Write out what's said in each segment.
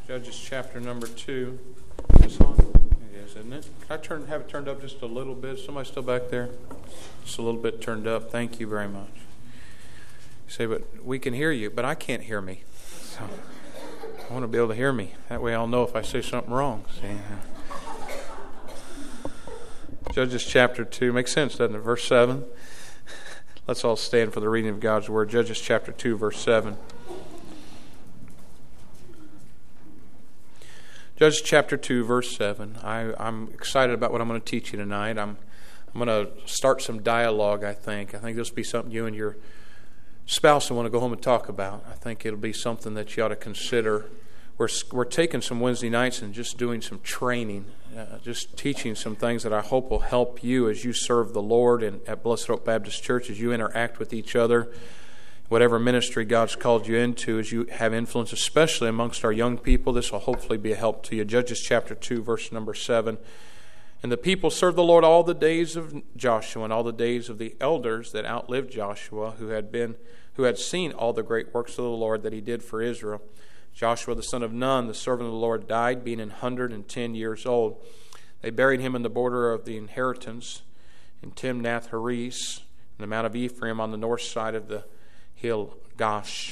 Judges chapter number 2. Is this on? It is, isn't it? Can I have it turned up just a little bit? Somebody still back there? Just a little bit turned up. Thank you very much. You say, but we can hear you, but I can't hear me. So I want to be able to hear me. That way I'll know if I say something wrong. See? Judges chapter 2. Makes sense, doesn't it? Verse 7. Let's all stand for the reading of God's Word. Judges chapter 2, verse 7. Judges chapter 2, verse 7. I'm excited about what I'm going to teach you tonight. I'm going to start some dialogue, I think. I think this will be something you and your spouse will want to go home and talk about. I think it'll be something that you ought to consider. We're taking some Wednesday nights and just doing some training, just teaching some things that I hope will help you as you serve the Lord and at Blessed Hope Baptist Church, as you interact with each other, whatever ministry God's called you into, as you have influence, especially amongst our young people. This will hopefully be a help to you. Judges chapter 2, verse number 7. And the people served the Lord all the days of Joshua and all the days of the elders that outlived Joshua, who had seen all the great works of the Lord that he did for Israel. Joshua the son of Nun, the servant of the Lord, died, being 110 years old. They buried him in the border of the inheritance in Timnath-Heres, in the Mount of Ephraim, on the north side of the hill Gaash.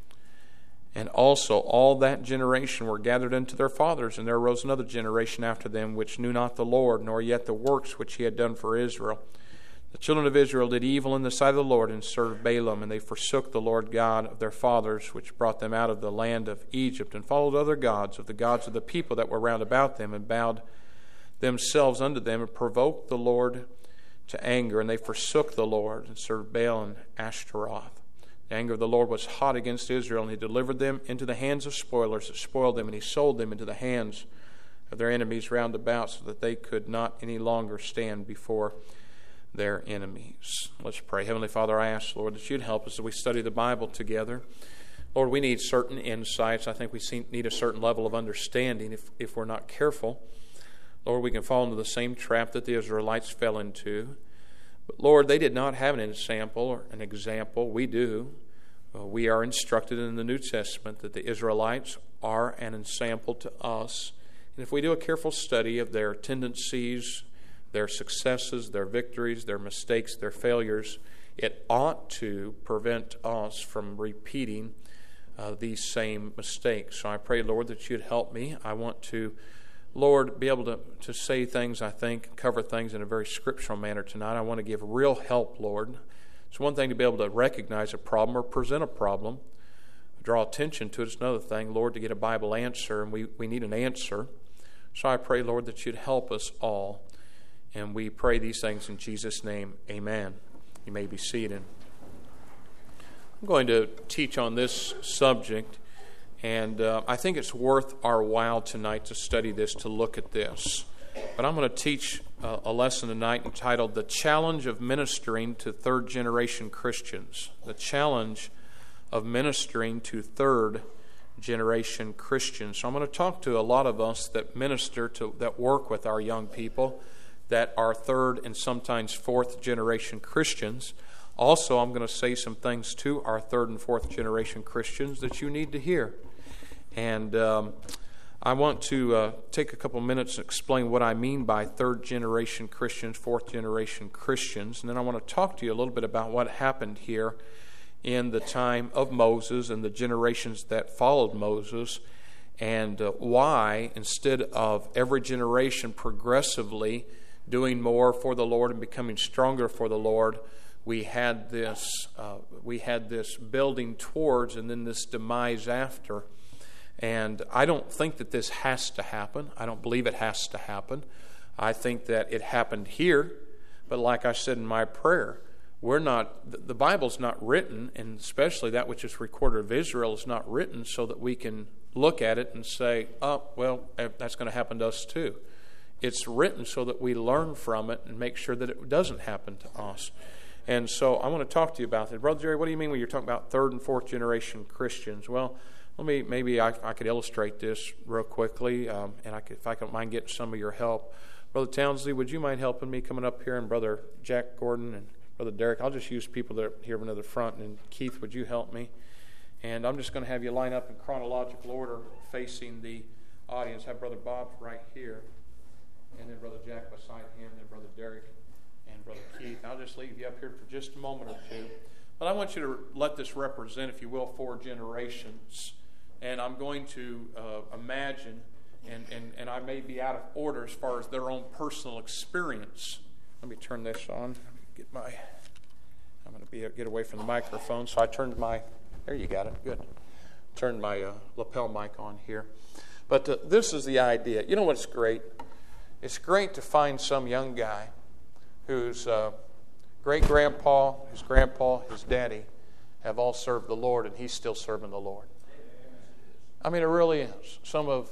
And also all that generation were gathered unto their fathers, and there arose another generation after them, which knew not the Lord, nor yet the works which he had done for Israel. The children of Israel did evil in the sight of the Lord, and served Balaam, and they forsook the Lord God of their fathers, which brought them out of the land of Egypt, and followed other gods, of the people that were round about them, and bowed themselves unto them, and provoked the Lord to anger. And they forsook the Lord, and served Baal and Ashtaroth. The anger of the Lord was hot against Israel, and he delivered them into the hands of spoilers that spoiled them, and he sold them into the hands of their enemies round about, so that they could not any longer stand before their enemies. Let's pray. Heavenly Father, I ask, Lord, that you'd help us as we study the Bible together. Lord, we need certain insights. I think we need a certain level of understanding if we're not careful. Lord, we can fall into the same trap that the Israelites fell into. But Lord, they did not have an example or an example. We do. We are instructed in the New Testament that the Israelites are an example to us. And if we do a careful study of their tendencies, their successes, their victories, their mistakes, their failures, it ought to prevent us from repeating these same mistakes. So I pray, Lord, that you'd help me. I want to, Lord, be able to say things, I think, cover things in a very scriptural manner tonight. I want to give real help, Lord. It's one thing to be able to recognize a problem or present a problem, draw attention to it. It's another thing, Lord, to get a Bible answer, and we need an answer. So I pray, Lord, that you'd help us all. And we pray these things in Jesus' name. Amen. You may be seated. I'm going to teach on this subject, and I think it's worth our while tonight to study this, to look at this. But I'm going to teach a lesson tonight entitled The Challenge of Ministering to Third-Generation Christians. The Challenge of Ministering to Third-Generation Christians. So I'm going to talk to a lot of us that minister to, that work with our young people, that are third and sometimes fourth generation Christians. Also, I'm going to say some things to our third and fourth generation Christians that you need to hear. And I want to take a couple minutes and explain what I mean by third generation Christians, fourth generation Christians. And then I want to talk to you a little bit about what happened here in the time of Moses and the generations that followed Moses, and why, instead of every generation progressively doing more for the Lord and becoming stronger for the Lord, we had this building towards and then this demise after. And I don't think that this has to happen. I don't believe it has to happen. I think that it happened here, but like I said in my prayer, the Bible's not written, and especially that which is recorded of Israel is not written so that we can look at it and say, oh, well, that's going to happen to us too. It's written so that we learn from it and make sure that it doesn't happen to us. And so I want to talk to you about that. Brother Jerry, what do you mean when you're talking about third and fourth generation Christians? Well, maybe I could illustrate this real quickly, and if I don't mind getting some of your help. Brother Townsley, would you mind helping me coming up here? And Brother Jack Gordon and Brother Derek, I'll just use people that are here to the front. And Keith, would you help me? And I'm just going to have you line up in chronological order facing the audience. Have Brother Bob right here, and then Brother Jack beside him, then Brother Derek and Brother Keith. I'll just leave you up here for just a moment or two. But I want you to let this represent, if you will, 4 generations. And I'm going to imagine, and I may be out of order as far as their own personal experience. Let me turn this on. I'm going to get away from the microphone. So I turned my, there you got it, good. Turned my lapel mic on here. But this is the idea. You know what's great? It's great to find some young guy whose great-grandpa, his grandpa, his daddy have all served the Lord, and he's still serving the Lord. I mean, it really is. Some of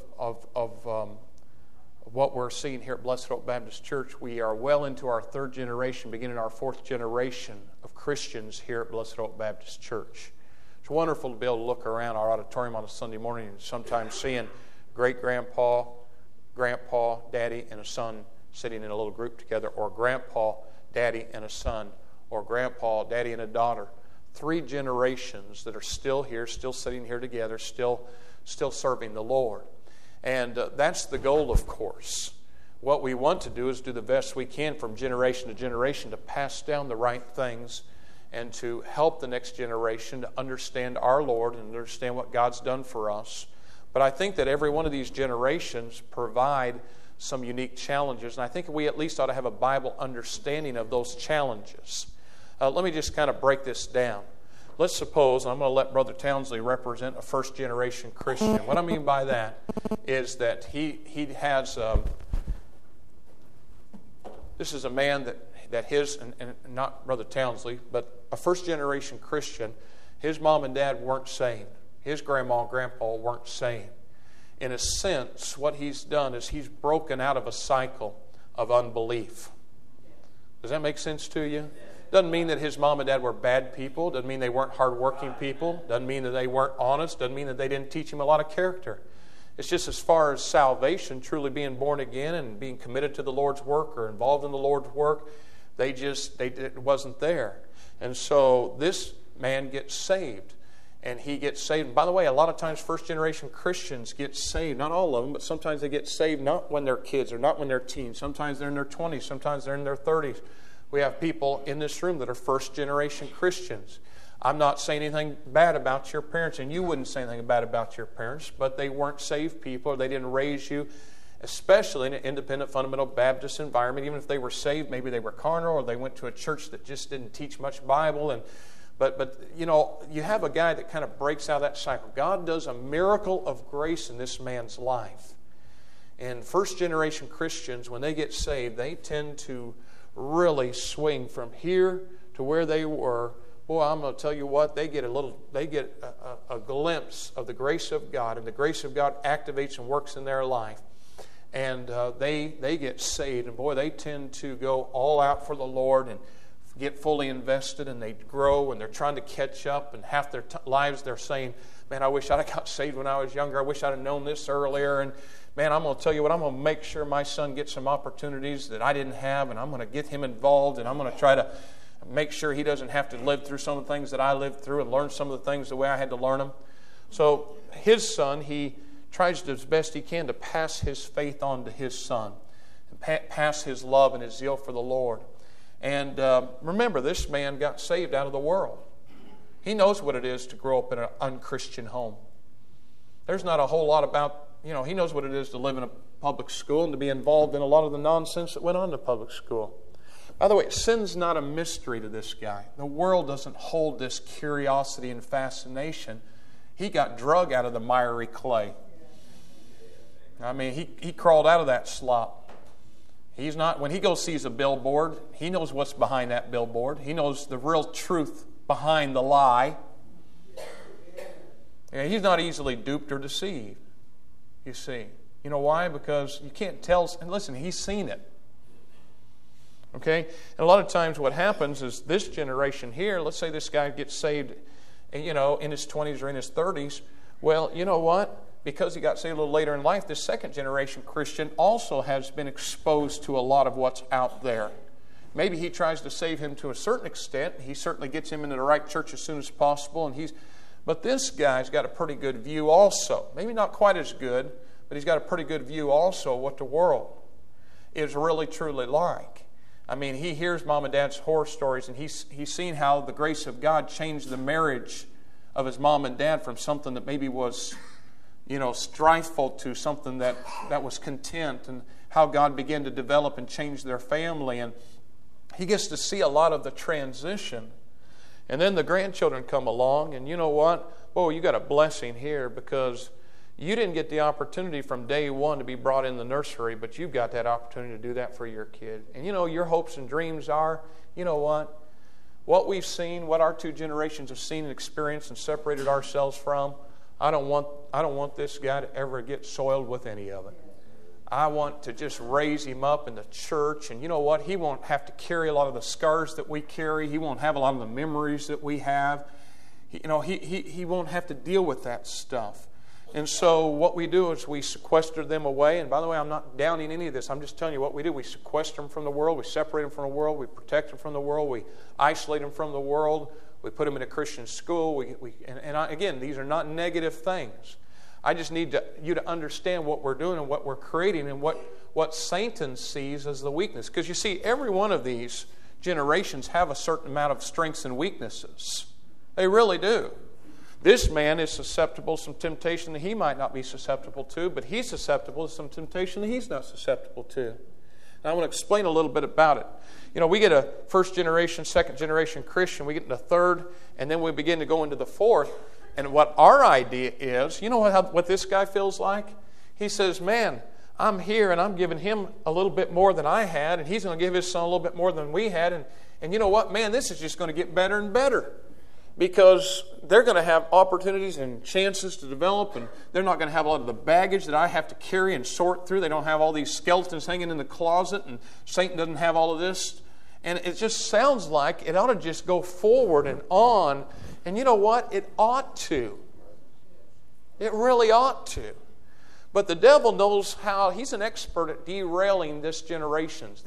what we're seeing here at Blessed Hope Baptist Church, we are well into our 3rd generation, beginning our 4th generation of Christians here at Blessed Hope Baptist Church. It's wonderful to be able to look around our auditorium on a Sunday morning and sometimes seeing great-grandpa, grandpa, daddy, and a son sitting in a little group together, or grandpa, daddy, and a son, or grandpa, daddy, and a daughter. 3 generations that are still here, still sitting here together, still serving the Lord. And that's the goal, of course. What we want to do is do the best we can from generation to generation to pass down the right things and to help the next generation to understand our Lord and understand what God's done for us. But I think that every one of these generations provide some unique challenges, and I think we at least ought to have a Bible understanding of those challenges. Let me just kind of break this down. Let's suppose, and I'm going to let Brother Townsley represent a first-generation Christian. What I mean by that is that he has, this is a man that his, and not Brother Townsley, but a first-generation Christian, his mom and dad weren't saved. His grandma and grandpa weren't saved. In a sense, what he's done is he's broken out of a cycle of unbelief. Does that make sense to you? Doesn't mean that his mom and dad were bad people. Doesn't mean they weren't hardworking people. Doesn't mean that they weren't honest. Doesn't mean that they didn't teach him a lot of character. It's just as far as salvation, truly being born again and being committed to the Lord's work or involved in the Lord's work, it wasn't there. And so this man gets saved. And he gets saved. And by the way, a lot of times first-generation Christians get saved. Not all of them, but sometimes they get saved not when they're kids or not when they're teens. Sometimes they're in their 20s. Sometimes they're in their 30s. We have people in this room that are first-generation Christians. I'm not saying anything bad about your parents, and you wouldn't say anything bad about your parents, but they weren't saved people, or they didn't raise you, especially in an independent fundamental Baptist environment. Even if they were saved, maybe they were carnal, or they went to a church that just didn't teach much Bible. But you know, you have a guy that kind of breaks out of that cycle. God does a miracle of grace in this man's life. And first-generation Christians, when they get saved, they tend to really swing from here to where they were. Boy, I'm going to tell you what, they get a glimpse of the grace of God, and the grace of God activates and works in their life. And they get saved, and boy, they tend to go all out for the Lord and get fully invested, and they grow, and they're trying to catch up, and half their lives they're saying, man, I wish I'd have got saved when I was younger. I wish I'd have known this earlier. And man, I'm going to tell you what, I'm going to make sure my son gets some opportunities that I didn't have, and I'm going to get him involved, and I'm going to try to make sure he doesn't have to live through some of the things that I lived through and learn some of the things the way I had to learn them. So his son, he tries to, as best he can to pass his faith on to his son, and pass his love and his zeal for the Lord. And remember, this man got saved out of the world. He knows what it is to grow up in an unchristian home. There's not a whole lot about, he knows what it is to live in a public school and to be involved in a lot of the nonsense that went on in the public school. By the way, sin's not a mystery to this guy. The world doesn't hold this curiosity and fascination. He got drug out of the miry clay. I mean, he crawled out of that slop. He's not, when he goes sees a billboard, he knows what's behind that billboard. He knows the real truth behind the lie. And he's not easily duped or deceived, you see. You know why? Because you can't tell, and listen, he's seen it. Okay? And a lot of times what happens is this generation here, let's say this guy gets saved, in his 20s or in his 30s. Well, you know what? Because he got saved a little later in life, this second-generation Christian also has been exposed to a lot of what's out there. Maybe he tries to save him to a certain extent. He certainly gets him into the right church as soon as possible, But this guy's got a pretty good view also. Maybe not quite as good, but he's got a pretty good view also of what the world is really truly like. I mean, he hears Mom and Dad's horror stories, and he's seen how the grace of God changed the marriage of his mom and dad from something that maybe was, strifeful to something that was content, and how God began to develop and change their family. And he gets to see a lot of the transition. And then the grandchildren come along, and you know what? Oh, you got a blessing here, because you didn't get the opportunity from day one to be brought in the nursery, but you've got that opportunity to do that for your kid. And your hopes and dreams are, you know what we've seen, what our two generations have seen and experienced and separated ourselves from, I don't want this guy to ever get soiled with any of it. I want to just raise him up in the church, and you know what? He won't have to carry a lot of the scars that we carry. He won't have a lot of the memories that we have. He won't have to deal with that stuff. And so what we do is we sequester them away. And by the way, I'm not downing any of this. I'm just telling you what we do. We sequester them from the world. We separate them from the world. We protect them from the world. We isolate them from the world. We put them in a Christian school. Again, these are not negative things. I just need you to understand what we're doing and what we're creating and what Satan sees as the weakness. Because you see, every one of these generations have a certain amount of strengths and weaknesses. They really do. This man is susceptible to some temptation that he might not be susceptible to, but he's susceptible to some temptation that he's not susceptible to. And I want to explain a little bit about it. We get a first generation, second generation Christian, we get into third, and then we begin to go into the fourth. And what our idea is, what this guy feels like? He says, man, I'm here and I'm giving him a little bit more than I had, and he's going to give his son a little bit more than we had. And you know what, man, this is just going to get better and better. Because they're going to have opportunities and chances to develop, and they're not going to have a lot of the baggage that I have to carry and sort through. They don't have all these skeletons hanging in the closet, and Satan doesn't have all of this. And it just sounds like it ought to just go forward and on. And you know what? It ought to. It really ought to. But the devil knows how. He's an expert at derailing these generations.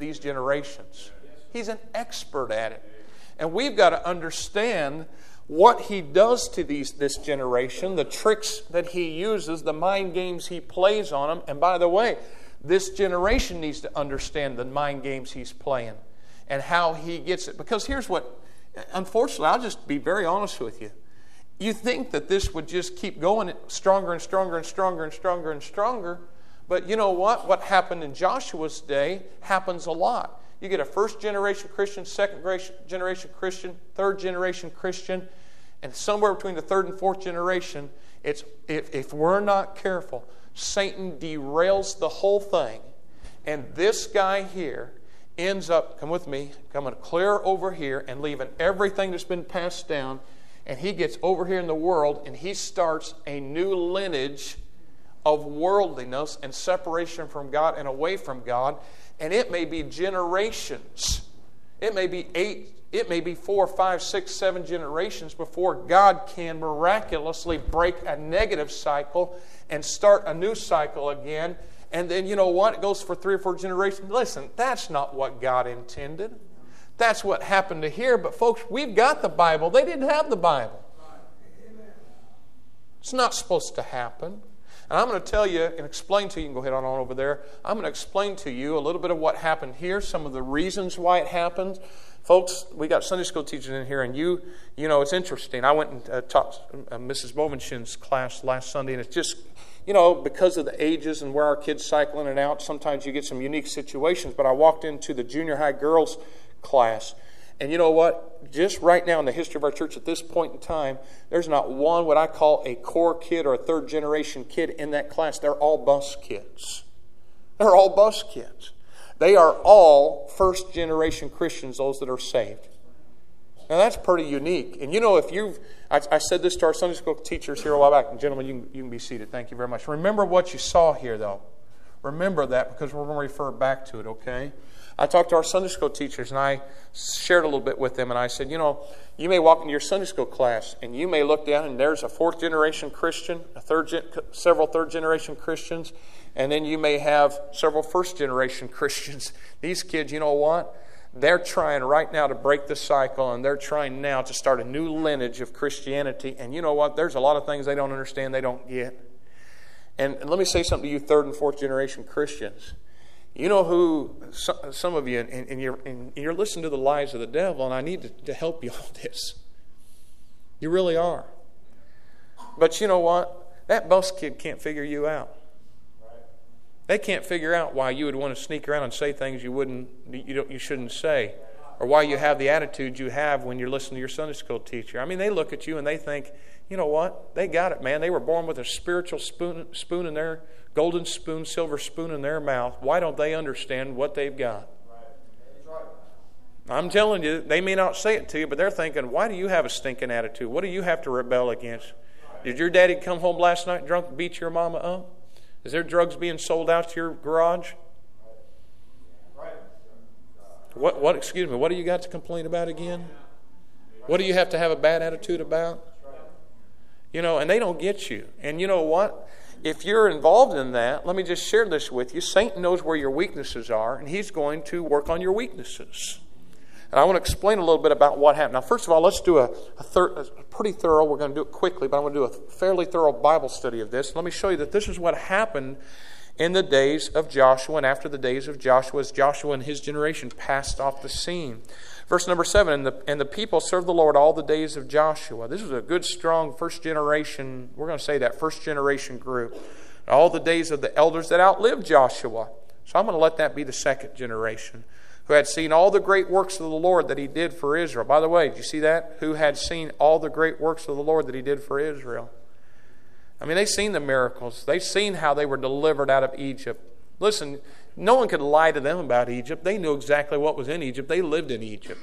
He's an expert at it. And we've got to understand what he does to this generation, the tricks that he uses, the mind games he plays on them. And by the way, this generation needs to understand the mind games he's playing and how he gets it. Because here's what, unfortunately, I'll just be very honest with you. You think that this would just keep going stronger and stronger and stronger and stronger and stronger. But you know what? What happened in Joshua's day happens a lot. You get a first generation Christian, second generation Christian, third generation Christian, and somewhere between the third and fourth generation, if we're not careful, Satan derails the whole thing. And this guy here ends up, come with me, coming clear over here and leaving everything that's been passed down, and he gets over here in the world and he starts a new lineage of worldliness and separation from God and away from God. And it may be generations. It may be 4, 5, 6, 7 generations before God can miraculously break a negative cycle and start a new cycle again. And then you know what? It goes for 3 or 4 generations. Listen, that's not what God intended. That's what happened to here. But folks, we've got the Bible. They didn't have the Bible. It's not supposed to happen. And I'm going to tell you and explain to you, you can go ahead on over there, I'm going to explain to you a little bit of what happened here, some of the reasons why it happened. Folks, we got Sunday school teachers in here, and you know, it's interesting. I went and taught Mrs. Bovenshin's class last Sunday, and it's just, because of the ages and where our kids cycle in and out, sometimes you get some unique situations. But I walked into the junior high girls class, and you know what? Just right now in the history of our church at this point in time, there's not one what I call a core kid or a third generation kid in that class. They're all bus kids. They're all bus kids. They are all first generation Christians, those that are saved. Now that's pretty unique. And I said this to our Sunday school teachers here a while back. And gentlemen, you can be seated. Thank you very much. Remember what you saw here, though. Remember that, because we're going to refer back to it, okay? I talked to our Sunday school teachers, and I shared a little bit with them, and I said, you may walk into your Sunday school class, and you may look down, and there's a fourth-generation Christian, several third-generation Christians, and then you may have several first-generation Christians. These kids, you know what? They're trying right now to break the cycle, and they're trying now to start a new lineage of Christianity. And you know what? There's a lot of things they don't understand, they don't get. And let me say something to you third and fourth generation Christians. You know who, some of you, and you're listening to the lies of the devil, and I need to help you on this. You really are. But you know what? That bus kid can't figure you out. They can't figure out why you would want to sneak around and say things you shouldn't say, or why you have the attitude you have when you're listening to your Sunday school teacher. I mean, they look at you and they think, you know what? They got it, man. They were born with a spiritual spoon in their golden spoon, silver spoon in their mouth. Why don't they understand what they've got? I'm telling you, they may not say it to you, but they're thinking, why do you have a stinking attitude? What do you have to rebel against? Did your daddy come home last night drunk and beat your mama up? Is there drugs being sold out to your garage? Excuse me, what do you got to complain about again? What do you have to have a bad attitude about? You know, and they don't get you. And you know what? If you're involved in that, let me just share this with you. Satan knows where your weaknesses are, and he's going to work on your weaknesses. And I want to explain a little bit about what happened. Now, first of all, let's do a pretty thorough, we're going to do it quickly, but I'm going to do a fairly thorough Bible study of this. Let me show you that this is what happened in the days of Joshua and after the days of Joshua, as Joshua and his generation passed off the scene. Verse number 7, and the people served the Lord all the days of Joshua. This is a good, strong first generation, we're going to say that, first generation group. All the days of the elders that outlived Joshua. So I'm going to let that be the second generation, who had seen all the great works of the Lord that he did for Israel. By the way, did you see that? Who had seen all the great works of the Lord that he did for Israel. I mean, they've seen the miracles. They've seen how they were delivered out of Egypt. Listen, no one could lie to them about Egypt. They knew exactly what was in Egypt. They lived in Egypt.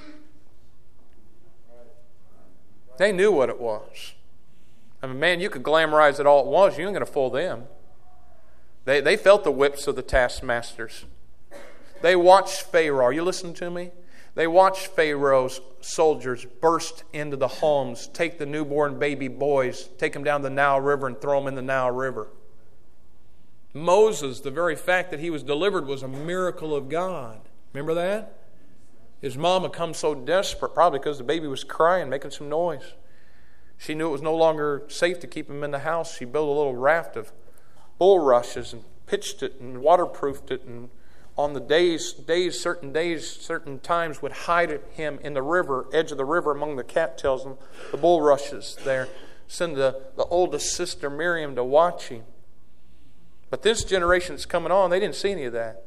They knew what it was. I mean, man, you could glamorize it all it was. You ain't going to fool them. They felt the whips of the taskmasters. They watched Pharaoh. Are you listening to me? They watched Pharaoh's soldiers burst into the homes, take the newborn baby boys, take them down the Nile River and throw them in the Nile River. Moses, the very fact that he was delivered was a miracle of God. Remember that? His mom had come so desperate, probably because the baby was crying, making some noise. She knew it was no longer safe to keep him in the house. She built a little raft of bulrushes and pitched it and waterproofed it, and on the certain times would hide him in the river, edge of the river among the cattails and the bulrushes there. Send the oldest sister Miriam to watch him. But this generation that's coming on, they didn't see any of that.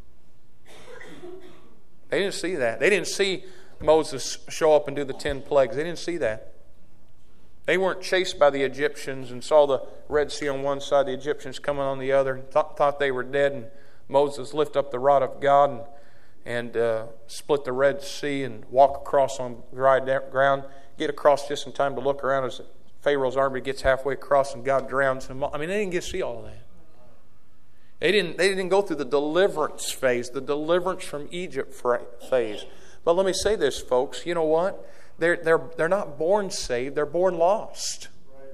They didn't see that. They didn't see Moses show up and do the 10 plagues. They didn't see that. They weren't chased by the Egyptians and saw the Red Sea on one side, the Egyptians coming on the other, and thought they were dead, and Moses lift up the rod of God and split the Red Sea and walk across on dry ground, get across just in time to look around as Pharaoh's army gets halfway across and God drowns him. I mean, they didn't get to see all of that. They didn't go through the deliverance phase, the deliverance from Egypt phase. But let me say this, folks. You know what? They're not born saved. They're born lost.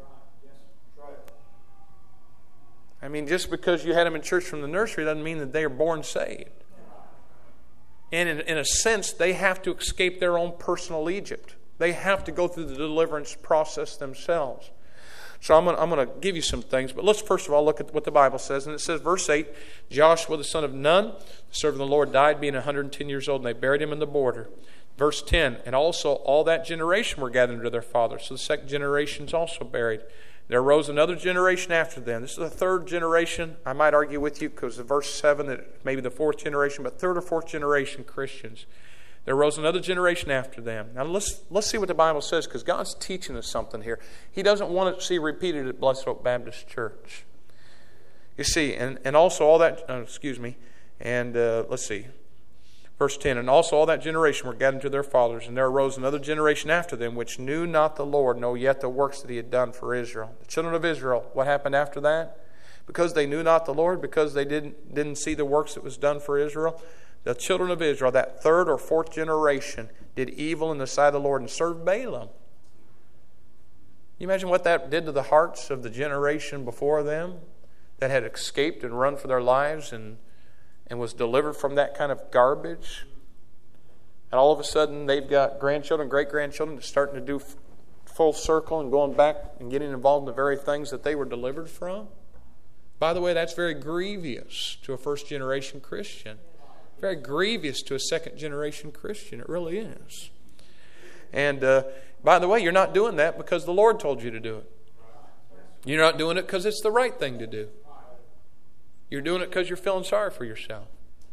I mean, just because you had them in church from the nursery doesn't mean that they are born saved. And in a sense, they have to escape their own personal Egypt. They have to go through the deliverance process themselves. So I'm going to give you some things, but let's first of all look at what the Bible says. And it says, verse 8, Joshua the son of Nun, the servant of the Lord, died being 110 years old, and they buried him in the border. Verse 10, and also all that generation were gathered to their father. So the second generation is also buried. There arose another generation after them. This is the third generation. I might argue with you because of verse 7 that maybe the fourth generation, but third or fourth generation Christians. There arose another generation after them. Now let's see what the Bible says, because God's teaching us something here. He doesn't want to see repeated at Blessed Oak Baptist Church. You see, and also all that, let's see. Verse 10, and also all that generation were gathered to their fathers, and there arose another generation after them, which knew not the Lord, nor yet the works that he had done for Israel. The children of Israel, what happened after that? Because they knew not the Lord, because they didn't see the works that was done for Israel, the children of Israel, that third or fourth generation, did evil in the sight of the Lord and served Balaam. You imagine what that did to the hearts of the generation before them that had escaped and run for their lives and was delivered from that kind of garbage? And all of a sudden, they've got grandchildren, great-grandchildren that's starting to do full circle and going back and getting involved in the very things that they were delivered from. By the way, that's very grievous to a first-generation Christian. Very grievous to a second-generation Christian. It really is. And by the way, you're not doing that because the Lord told you to do it. You're not doing it because it's the right thing to do. You're doing it because you're feeling sorry for yourself.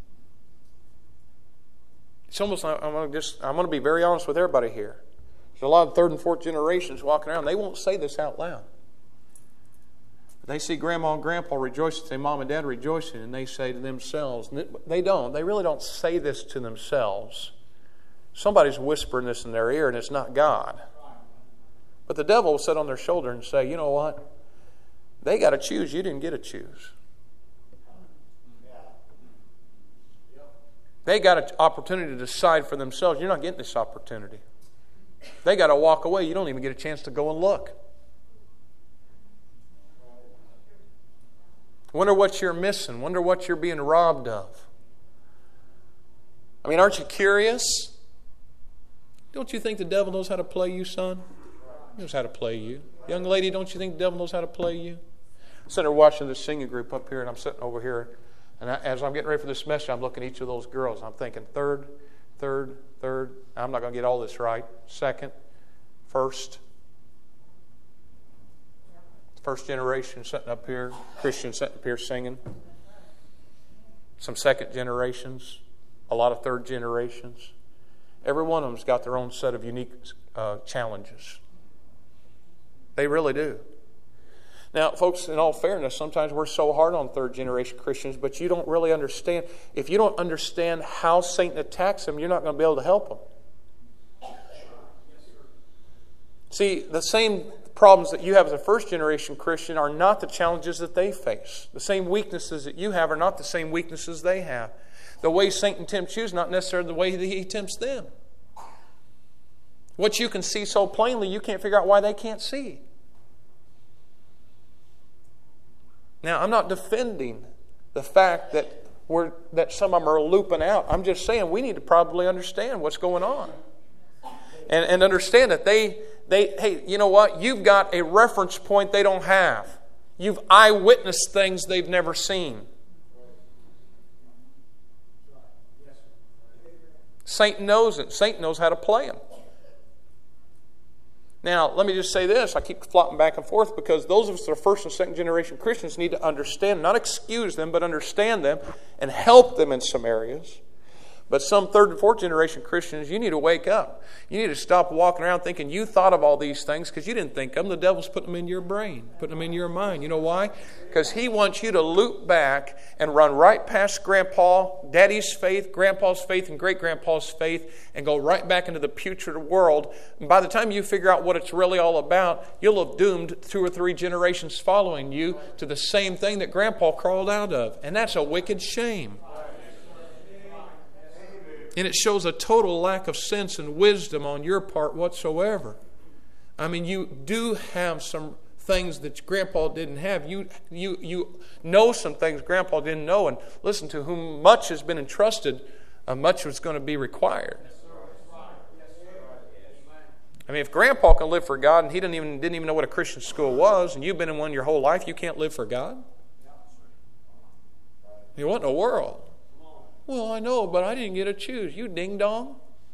It's almost like I'm going to be very honest with everybody here. There's a lot of third and fourth generations walking around. They won't say this out loud. They see Grandma and Grandpa rejoicing, say Mom and Dad rejoicing, and they say to themselves, they don't. They really don't say this to themselves. Somebody's whispering this in their ear, and it's not God. But the devil will sit on their shoulder and say, you know what? They got to choose. You didn't get to choose. They got an opportunity to decide for themselves. You're not getting this opportunity. They got to walk away. You don't even get a chance to go and look. Wonder what you're missing. Wonder what you're being robbed of. I mean, aren't you curious? Don't you think the devil knows how to play you, son? He knows how to play you. Young lady, don't you think the devil knows how to play you? I'm sitting there watching this singing group up here, and I'm sitting over here. And as I'm getting ready for this message, I'm looking at each of those girls. I'm thinking third. I'm not going to get all this right. Second, first. First generation sitting up here. Christians sitting up here singing. Some second generations. A lot of third generations. Every one of them's got their own set of unique challenges. They really do. Now, folks, in all fairness, sometimes we're so hard on third-generation Christians, but you don't really understand. If you don't understand how Satan attacks them, you're not going to be able to help them. See, the same problems that you have as a first-generation Christian are not the challenges that they face. The same weaknesses that you have are not the same weaknesses they have. The way Satan tempts you is not necessarily the way that he tempts them. What you can see so plainly, you can't figure out why they can't see. Now, I'm not defending the fact that some of them are looping out. I'm just saying we need to probably understand what's going on. And understand that hey, you know what? You've got a reference point they don't have. You've eyewitnessed things they've never seen. Satan knows it. Satan knows how to play them. Now, let me just say this. I keep flopping back and forth because those of us that are first and second generation Christians need to understand, not excuse them, but understand them and help them in some areas. But some third and fourth generation Christians, you need to wake up. You need to stop walking around thinking you thought of all these things because you didn't think of them. The devil's putting them in your brain, putting them in your mind. You know why? Because he wants you to loop back and run right past Grandpa, Daddy's faith, Grandpa's faith, and great-grandpa's faith and go right back into the putrid world. And by the time you figure out what it's really all about, you'll have doomed 2 or 3 generations following you to the same thing that Grandpa crawled out of. And that's a wicked shame. And it shows a total lack of sense and wisdom on your part whatsoever. I mean, you do have some things that Grandpa didn't have. You know some things Grandpa didn't know. And listen, to whom much has been entrusted, much was going to be required. I mean, if Grandpa can live for God and he didn't even know what a Christian school was, and you've been in one your whole life, you can't live for God? You what in the world? Well, I know, but I didn't get to choose. You ding-dong.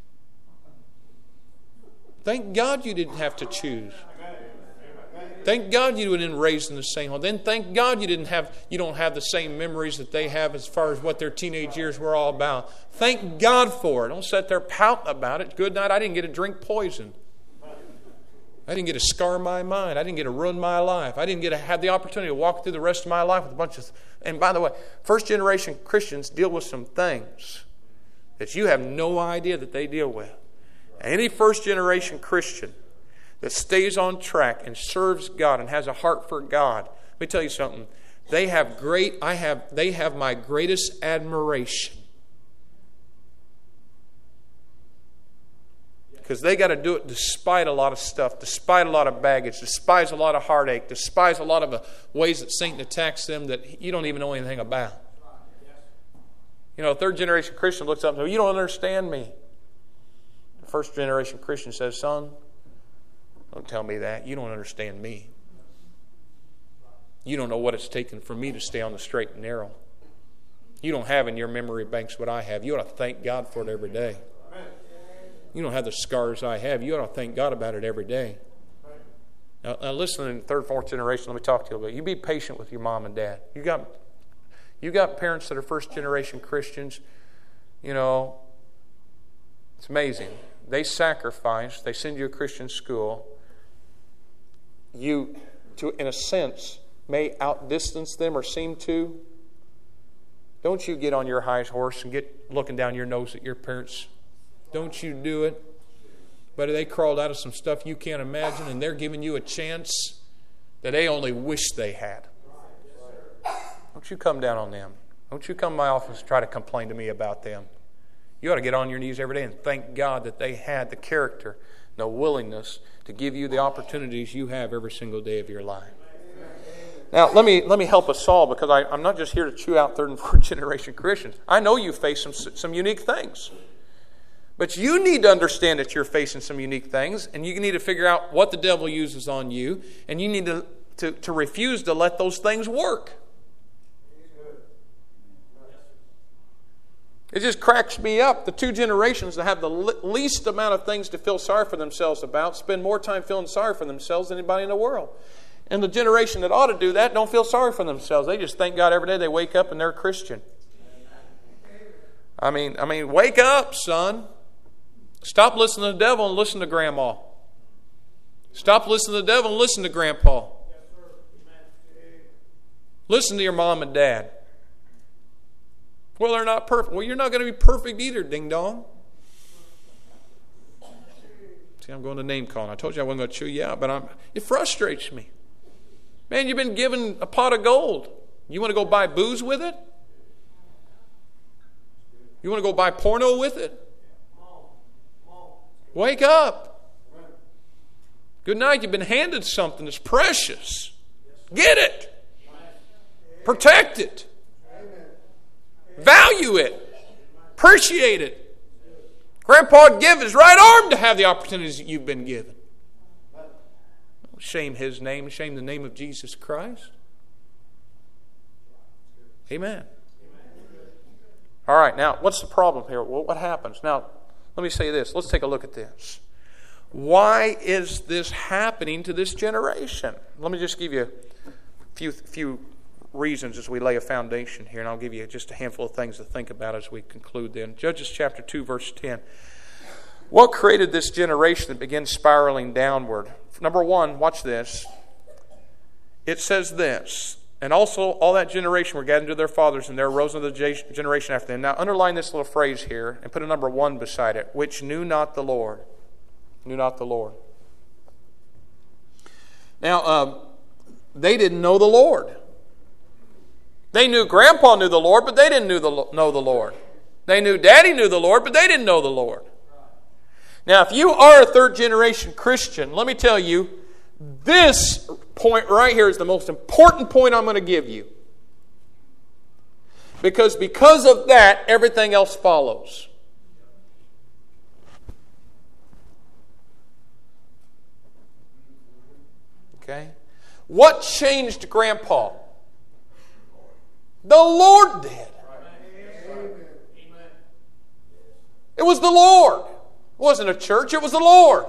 Thank God you didn't have to choose. Thank God you weren't raised in the same home. Then thank God you don't have the same memories that they have as far as what their teenage years were all about. Thank God for it. Don't sit there pouting about it. Good night. I didn't get to drink poison. I didn't get to scar my mind. I didn't get to ruin my life. I didn't get to have the opportunity to walk through the rest of my life with a bunch of... And by the way, first generation Christians deal with some things that you have no idea that they deal with. Any first generation Christian that stays on track and serves God and has a heart for God, let me tell you something. They have my greatest admiration. Because they got to do it despite a lot of stuff, despite a lot of baggage, despite a lot of heartache, despite a lot of ways that Satan attacks them that you don't even know anything about. You know, a third generation Christian looks up and says, you don't understand me. first generation Christian says, son, don't tell me that. You don't understand me. You don't know what it's taken for me to stay on the straight and narrow. You don't have in your memory banks what I have. You ought to thank God for it every day. You don't have the scars I have. You ought to thank God about it every day. Now listen, in third, fourth generation, let me talk to you a little bit. You be patient with your mom and dad. You got parents that are first generation Christians. You know, it's amazing. They sacrifice. They send you to a Christian school. You, in a sense, may outdistance them or seem to. Don't you get on your high horse and get looking down your nose at your parents. Don't you do it. But they crawled out of some stuff you can't imagine, and they're giving you a chance that they only wish they had. Don't you come down on them. Don't you come to my office and try to complain to me about them. You ought to get on your knees every day and thank God that they had the character and the willingness to give you the opportunities you have every single day of your life. Now, let me help us all, because I'm not just here to chew out third and fourth generation Christians. I know you face some unique things. But you need to understand that you're facing some unique things, and you need to figure out what the devil uses on you, and you need to refuse to let those things work. It just cracks me up. The two generations that have the least amount of things to feel sorry for themselves about spend more time feeling sorry for themselves than anybody in the world. And the generation that ought to do that don't feel sorry for themselves. They just thank God every day they wake up and they're a Christian. I mean, wake up, son. Stop listening to the devil and listen to grandma. Stop listening to the devil and listen to grandpa. Listen to your mom and dad. Well, they're not perfect. Well, you're not going to be perfect either, ding dong. See, I'm going to name calling. I told you I wasn't going to chew you out, but it frustrates me. Man, you've been given a pot of gold. You want to go buy booze with it? You want to go buy porno with it? Wake up. Good night. You've been handed something that's precious. Get it. Protect it. Value it. Appreciate it. Grandpa would give his right arm to have the opportunities that you've been given. Don't shame his name. Shame the name of Jesus Christ. Amen. All right, now, what's the problem here? Well, what happens? Now, let me say this. Let's take a look at this. Why is this happening to this generation? Let me just give you a few reasons as we lay a foundation here, and I'll give you just a handful of things to think about as we conclude then. Judges chapter 2, verse 10. What created this generation that began spiraling downward? Number one, watch this. It says this. And also all that generation were gathered to their fathers, and there arose another generation after them. Now underline this little phrase here and put a number 1 beside it. Which knew not the Lord. Knew not the Lord. Now, they didn't know the Lord. They knew Grandpa knew the Lord, but they didn't know the Lord. They knew Daddy knew the Lord, but they didn't know the Lord. Now, if you are a third generation Christian, let me tell you, this point right here is the most important point I'm going to give you. Because of that, everything else follows. Okay? What changed Grandpa? The Lord did. It was the Lord. It wasn't a church, it was the Lord.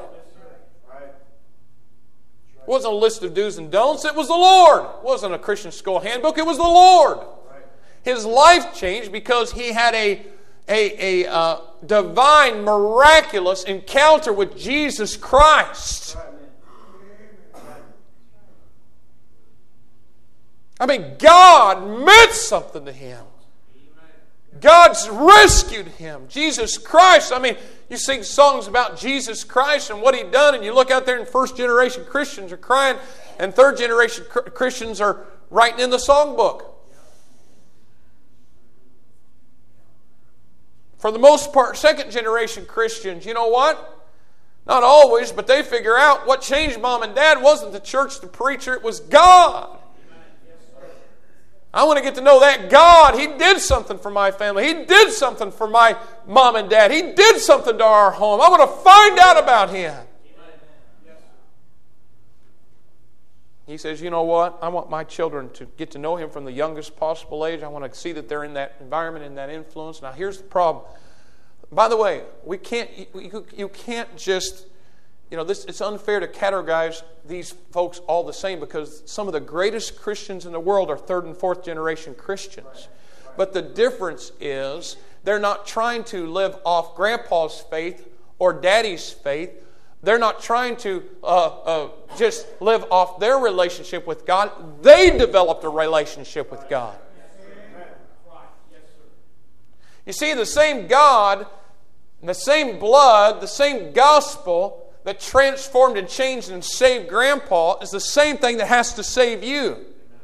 It wasn't a list of do's and don'ts, it was the Lord. It wasn't a Christian school handbook, it was the Lord. His life changed because he had a divine, miraculous encounter with Jesus Christ. I mean, God meant something to him. God's rescued him. Jesus Christ. I mean, you sing songs about Jesus Christ and what He done, and you look out there and first generation Christians are crying, and third generation Christians are writing in the songbook. For the most part, second generation Christians, you know what? Not always, but they figure out what changed Mom and Dad wasn't the church, the preacher, it was God. I want to get to know that God. He did something for my family. He did something for my mom and dad. He did something to our home. I want to find out about Him. He says, you know what? I want my children to get to know Him from the youngest possible age. I want to see that they're in that environment, in that influence. Now, here's the problem. By the way, you can't just, it's unfair to categorize these folks all the same, because some of the greatest Christians in the world are third and fourth generation Christians. But the difference is they're not trying to live off grandpa's faith or daddy's faith. They're not trying to just live off their relationship with God. They developed a relationship with God. You see, the same God, the same blood, the same gospel that transformed and changed and saved Grandpa is the same thing that has to save you.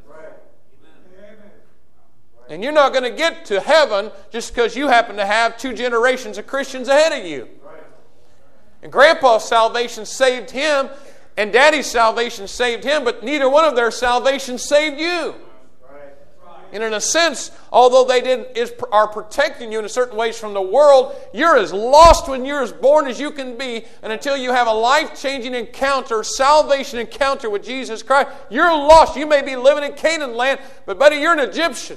And you're not going to get to heaven just because you happen to have 2 generations of Christians ahead of you. And Grandpa's salvation saved him, and Daddy's salvation saved him, but neither one of their salvation saved you. And in a sense, although they are protecting you in a certain ways from the world, you're as lost when you're as born as you can be. And until you have a life-changing encounter, salvation encounter with Jesus Christ, you're lost. You may be living in Canaan land, but buddy, you're an Egyptian.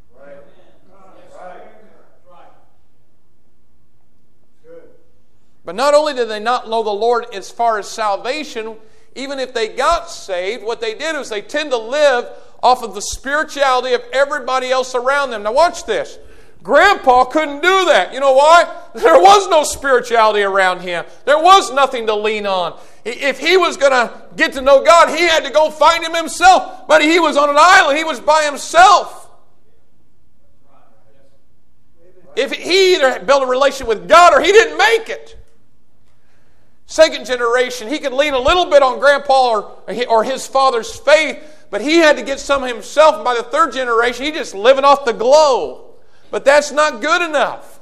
But not only did they not know the Lord as far as salvation, even if they got saved, what they did is they tend to live off of the spirituality of everybody else around them. Now watch this. Grandpa couldn't do that. You know why? There was no spirituality around him. There was nothing to lean on. If he was going to get to know God, he had to go find Him himself. But he was on an island. He was by himself. If he either built a relationship with God or he didn't make it. Second generation, he could lean a little bit on Grandpa or his father's faith, but he had to get some himself. And by the third generation, he's just living off the glow. But that's not good enough.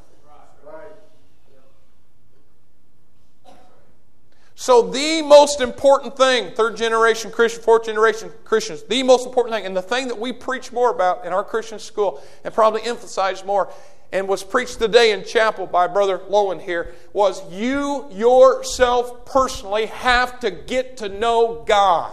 So the most important thing, third generation Christian, fourth generation Christians, the most important thing, and the thing that we preach more about in our Christian school and probably emphasize more, and was preached today in chapel by Brother Lowen here, was you yourself personally have to get to know God.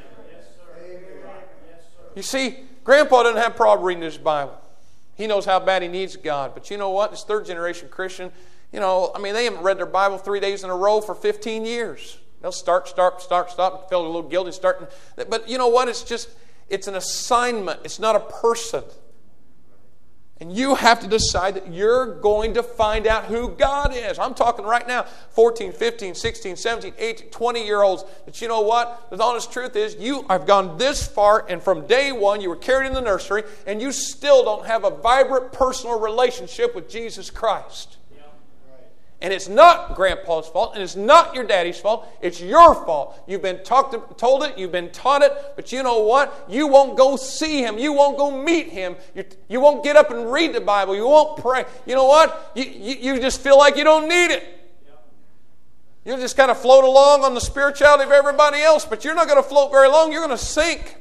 You see, Grandpa doesn't have a problem reading his Bible. He knows how bad he needs God. But you know what? This third generation Christian, they haven't read their Bible 3 days in a row for 15 years. They'll start, and feel a little guilty, But you know what? It's an assignment. It's not a person. And you have to decide that you're going to find out who God is. I'm talking right now, 14, 15, 16, 17, 18, 20-year-olds. But you know what? The honest truth is, you have gone this far, and from day one, you were carried in the nursery, and you still don't have a vibrant personal relationship with Jesus Christ. And it's not Grandpa's fault, and it's not your daddy's fault. It's your fault. You've been told it, you've been taught it, but you know what? You won't go see Him. You won't go meet Him. You won't get up and read the Bible. You won't pray. You know what? You just feel like you don't need it. You'll just kind of float along on the spirituality of everybody else, but you're not going to float very long. You're going to sink.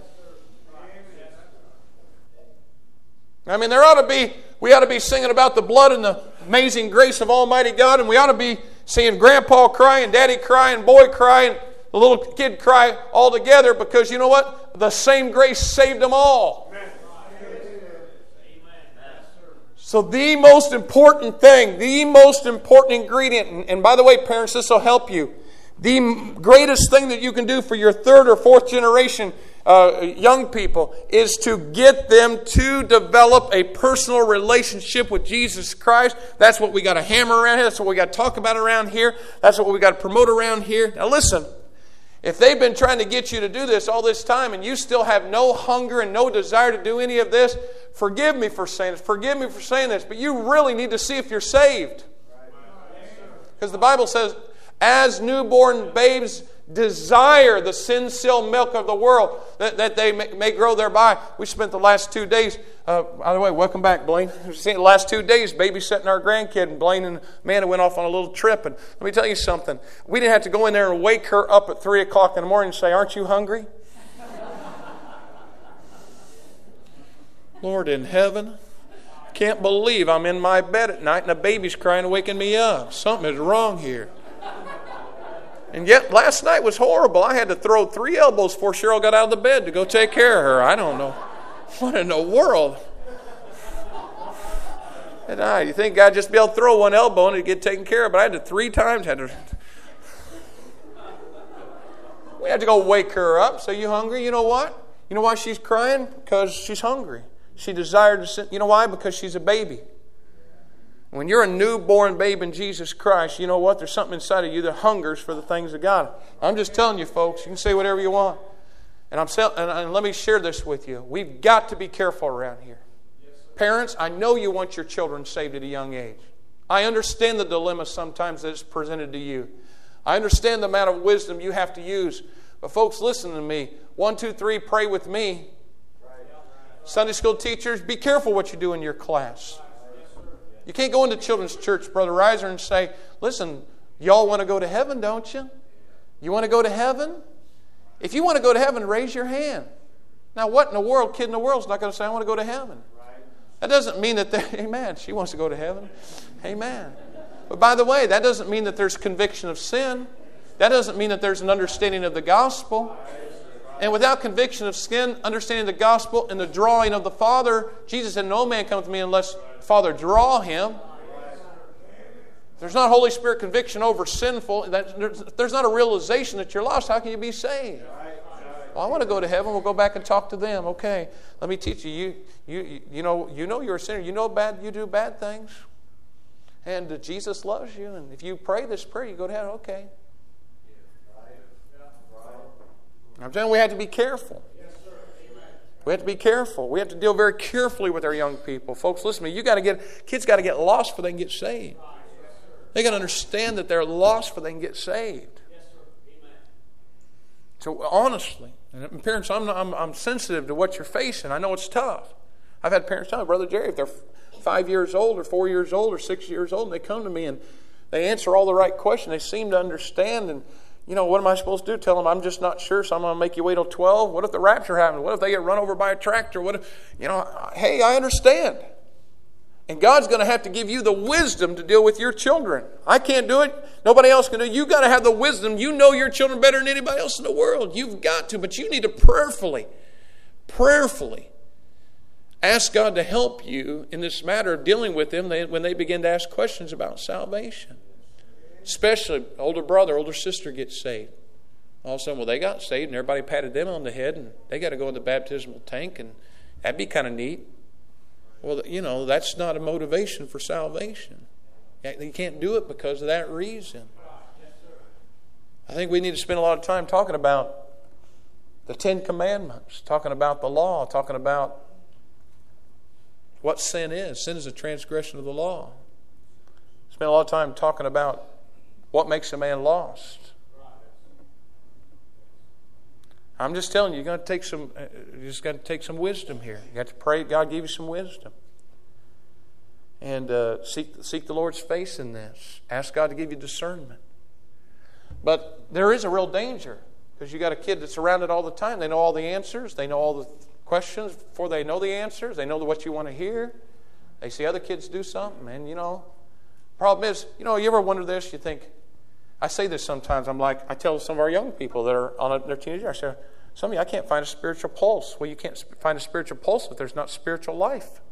We ought to be singing about the blood and the amazing grace of Almighty God, and we ought to be seeing Grandpa cry and Daddy cry and boy cry and the little kid cry all together, because you know what? The same grace saved them all. Amen. So the most important thing, the most important ingredient, and by the way, parents, this will help you. The greatest thing that you can do for your third or fourth generation young people is to get them to develop a personal relationship with Jesus Christ. That's what we got to hammer around here. That's what we got to talk about around here. That's what we got to promote around here. Now listen, if they've been trying to get you to do this all this time and you still have no hunger and no desire to do any of this, forgive me for saying this. Forgive me for saying this, but you really need to see if you're saved. Because the Bible says, as newborn babes desire the sin-filled milk of the world, that they may grow thereby. We spent the last 2 days, by the way, welcome back, Blaine. We spent the last 2 days babysitting our grandkid, and Blaine and Amanda went off on a little trip. And let me tell you something. We didn't have to go in there and wake her up at 3 o'clock in the morning and say, aren't you hungry? Lord in heaven, can't believe I'm in my bed at night and a baby's crying and waking me up. Something is wrong here. And yet last night was horrible. I had to throw 3 elbows before Cheryl got out of the bed to go take care of her. I don't know. What in the world? And you think I'd just be able to throw 1 elbow and it'd get taken care of, but I had to 3 times. We had to go wake her up. Say, you hungry? You know what? You know why she's crying? Because she's hungry. She desired to sit. You know why? Because she's a baby. When you're a newborn babe in Jesus Christ, you know what? There's something inside of you that hungers for the things of God. I'm just telling you, folks. You can say whatever you want. And let me share this with you. We've got to be careful around here. Parents, I know you want your children saved at a young age. I understand the dilemma sometimes that is presented to you. I understand the amount of wisdom you have to use. But folks, listen to me. 1, 2, 3, pray with me. Sunday school teachers, be careful what you do in your class. You can't go into children's church, Brother Reiser, and say, listen, y'all want to go to heaven, don't you? You want to go to heaven? If you want to go to heaven, raise your hand. Now, what in the world, kid in the world is not going to say, I want to go to heaven? That doesn't mean that, amen, she wants to go to heaven. Amen. But by the way, that doesn't mean that there's conviction of sin. That doesn't mean that there's an understanding of the gospel. And without conviction of sin, understanding the gospel, and the drawing of the Father, Jesus said, no man comes to me unless the Father draw him. There's not Holy Spirit conviction over sinful. There's not a realization that you're lost. How can you be saved? Well, I want to go to heaven. We'll go back and talk to them. Okay, let me teach you. You know you're a sinner. You know you do bad things. And Jesus loves you. And if you pray this prayer, you go to heaven. Okay. I'm telling you, we have to be careful. We have to be careful. We have to deal very carefully with our young people. Folks, listen to me. Kids got to get lost before they can get saved. They got to understand that they're lost before they can get saved. So honestly, and parents, I'm sensitive to what you're facing. I know it's tough. I've had parents tell me, Brother Jerry, if they're 5 years old or 4 years old or 6 years old, and they come to me and they answer all the right questions, they seem to understand, and what am I supposed to do? Tell them I'm just not sure, so I'm going to make you wait till 12? What if the rapture happens? What if they get run over by a tractor? What if, hey, I understand. And God's going to have to give you the wisdom to deal with your children. I can't do it. Nobody else can do it. You've got to have the wisdom. You know your children better than anybody else in the world. You've got to. But you need to prayerfully ask God to help you in this matter of dealing with them when they begin to ask questions about salvation. Especially older brother, older sister gets saved. All of a sudden, they got saved and everybody patted them on the head and they got to go in the baptismal tank, and that'd be kind of neat. Well, that's not a motivation for salvation. You can't do it because of that reason. I think we need to spend a lot of time talking about the 10 Commandments, talking about the law, talking about what sin is. Sin is a transgression of the law. Spend a lot of time talking about what makes a man lost. I'm just telling you, you just got to take some wisdom here. You got to pray God give you some wisdom. And seek the Lord's face in this. Ask God to give you discernment. But there is a real danger, because you got a kid that's around it all the time. They know all the answers. They know all the questions before they know the answers. They know what you want to hear. They see other kids do something, and problem is, you ever wonder this? You think, I say this sometimes. I tell some of our young people that are on their teenage years, I say, some of you, I can't find a spiritual pulse. Well, you can't find a spiritual pulse if there's not spiritual life.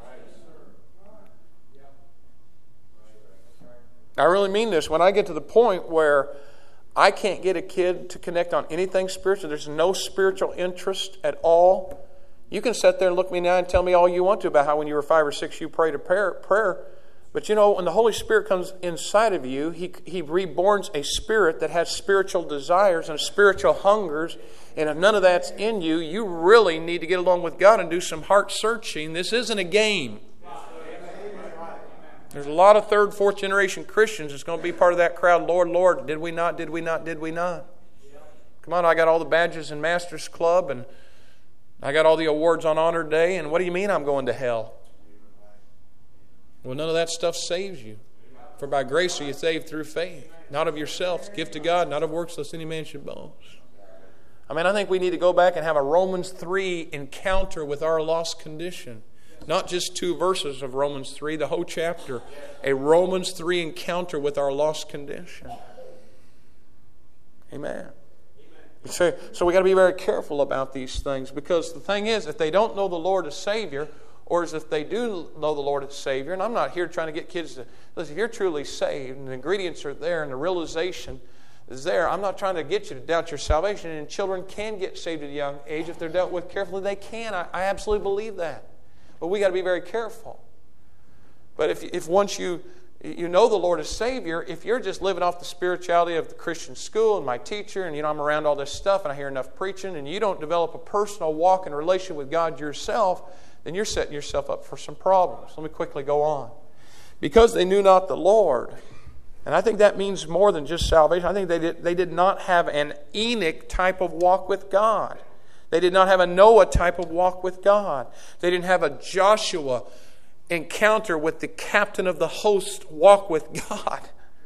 I really mean this. When I get to the point where I can't get a kid to connect on anything spiritual, there's no spiritual interest at all. You can sit there and look me now and tell me all you want to about how when you were 5 or 6 you prayed a prayer. But when the Holy Spirit comes inside of you, He reborns a spirit that has spiritual desires and spiritual hungers. And if none of that's in you, you really need to get along with God and do some heart searching. This isn't a game. There's a lot of 3rd, 4th generation Christians that's going to be part of that crowd. Lord, Lord, did we not, did we not, did we not? Come on, I got all the badges in Masters Club, and I got all the awards on Honor Day, and what do you mean I'm going to hell? Well, none of that stuff saves you. For by grace are you saved through faith, not of yourselves, gift of God, not of works, lest any man should boast. I mean, I think we need to go back and have a Romans 3 encounter with our lost condition. Not just 2 verses of Romans 3, the whole chapter. A Romans 3 encounter with our lost condition. Amen. So we got to be very careful about these things, because the thing is, if they don't know the Lord as Savior, or as if they do know the Lord as Savior, and I'm not here trying to get kids to, listen, if you're truly saved and the ingredients are there and the realization is there, I'm not trying to get you to doubt your salvation. And children can get saved at a young age if they're dealt with carefully. They can. I absolutely believe that. But we got to be very careful. But if once you know the Lord as Savior, if you're just living off the spirituality of the Christian school and my teacher, and I'm around all this stuff and I hear enough preaching, and you don't develop a personal walk and relationship with God yourself, then you're setting yourself up for some problems. Let me quickly go on. Because they knew not the Lord. And I think that means more than just salvation. I think they did not have an Enoch type of walk with God. They did not have a Noah type of walk with God. They didn't have a Joshua encounter with the captain of the host walk with God.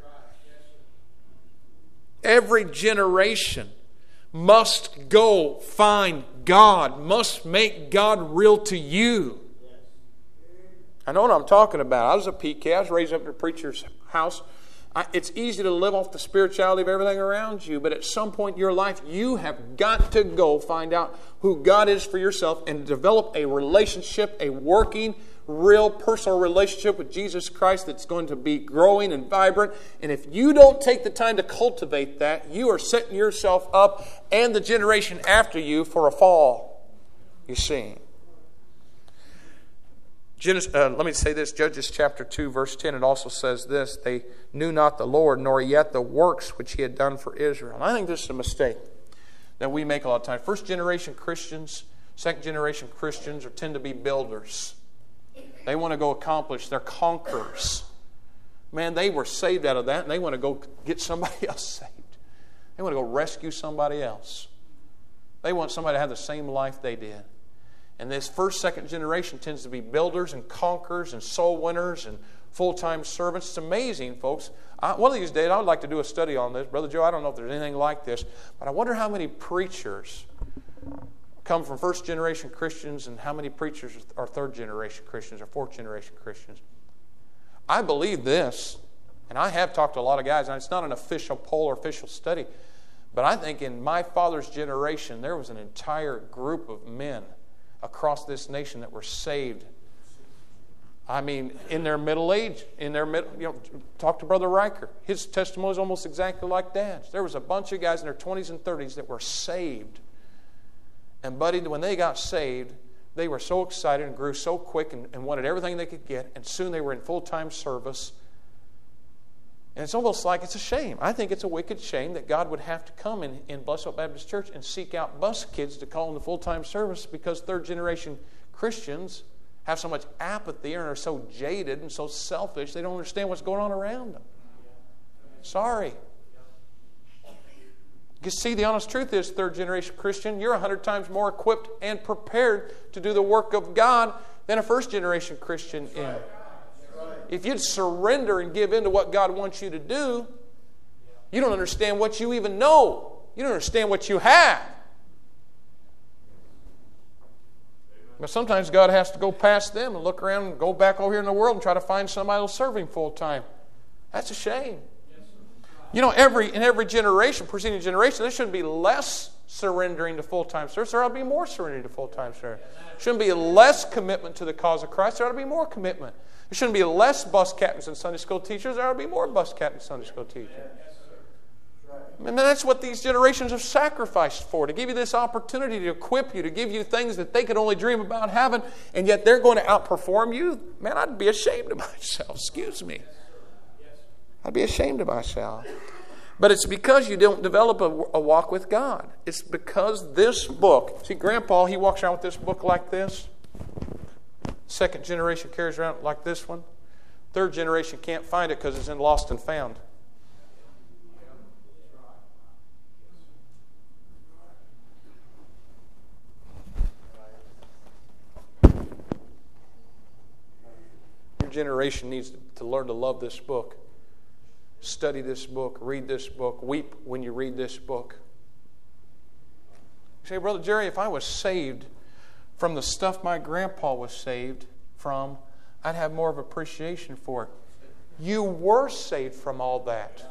Every generation must go find God, must make God real to you. I know what I'm talking about. I was a PK. I was raised up in a preacher's house. It's easy to live off the spirituality of everything around you, but at some point in your life, you have got to go find out who God is for yourself and develop a relationship, a working, real personal relationship with Jesus Christ that's going to be growing and vibrant. And if you don't take the time to cultivate that, you are setting yourself up and the generation after you for a fall, you see. Let me say this, Judges chapter 2, verse 10, it also says this, they knew not the Lord, nor yet the works which He had done for Israel. And I think this is a mistake that we make a lot of times. First generation Christians, second generation Christians tend to be builders. They want to go accomplish, they're conquerors. Man, they were saved out of that, and they want to go get somebody else saved. They want to go rescue somebody else. They want somebody to have the same life they did. And this first, second generation tends to be builders and conquerors and soul winners and full-time servants. It's amazing, folks. One of these days, I would like to do a study on this. Brother Joe, I don't know if there's anything like this, but I wonder how many preachers come from first-generation Christians and how many preachers are third-generation Christians or fourth-generation Christians. I believe this, and I have talked to a lot of guys, and it's not an official poll or official study, but I think in my father's generation, there was an entire group of men across this nation that were saved. I mean, in their middle age, talk to Brother Riker. His testimony is almost exactly like Dad's. There was a bunch of guys in their 20s and 30s that were saved. And buddy, when they got saved, they were so excited and grew so quick and wanted everything they could get, and soon they were in full-time service. And it's almost like it's a shame. I think it's a wicked shame that God would have to come in Blessed Hope Baptist Church and seek out bus kids to call them to full-time service because third-generation Christians have so much apathy and are so jaded and so selfish they don't understand what's going on around them. Sorry. You see, the honest truth is, third-generation Christian, you're 100 times more equipped and prepared to do the work of God than a first-generation Christian is. If you'd surrender and give in to what God wants you to do, you don't understand what you even know. You don't understand what you have. But sometimes God has to go past them and look around and go back over here in the world and try to find somebody who'll serve Him full time. That's a shame. In every generation, preceding generation, there shouldn't be less surrendering to full-time service. There ought to be more surrendering to full-time service. There shouldn't be less commitment to the cause of Christ. There ought to be more commitment. There shouldn't be less bus captains and Sunday school teachers. There ought to be more bus captains and Sunday school teachers. And that's what these generations have sacrificed for, to give you this opportunity to equip you, to give you things that they could only dream about having, and yet they're going to outperform you. Man, I'd be ashamed of myself. Excuse me. I'd be ashamed of myself. But it's because you don't develop a walk with God. It's because this book, see, Grandpa, he walks around with this book like this. Second generation carries around like this one. Third generation can't find it because it's in Lost and Found. Your generation needs to learn to love this book. Study this book, read this book, weep when you read this book. say, Brother Jerry, if I was saved from the stuff my grandpa was saved from, I'd have more of appreciation for it. You were saved from all that.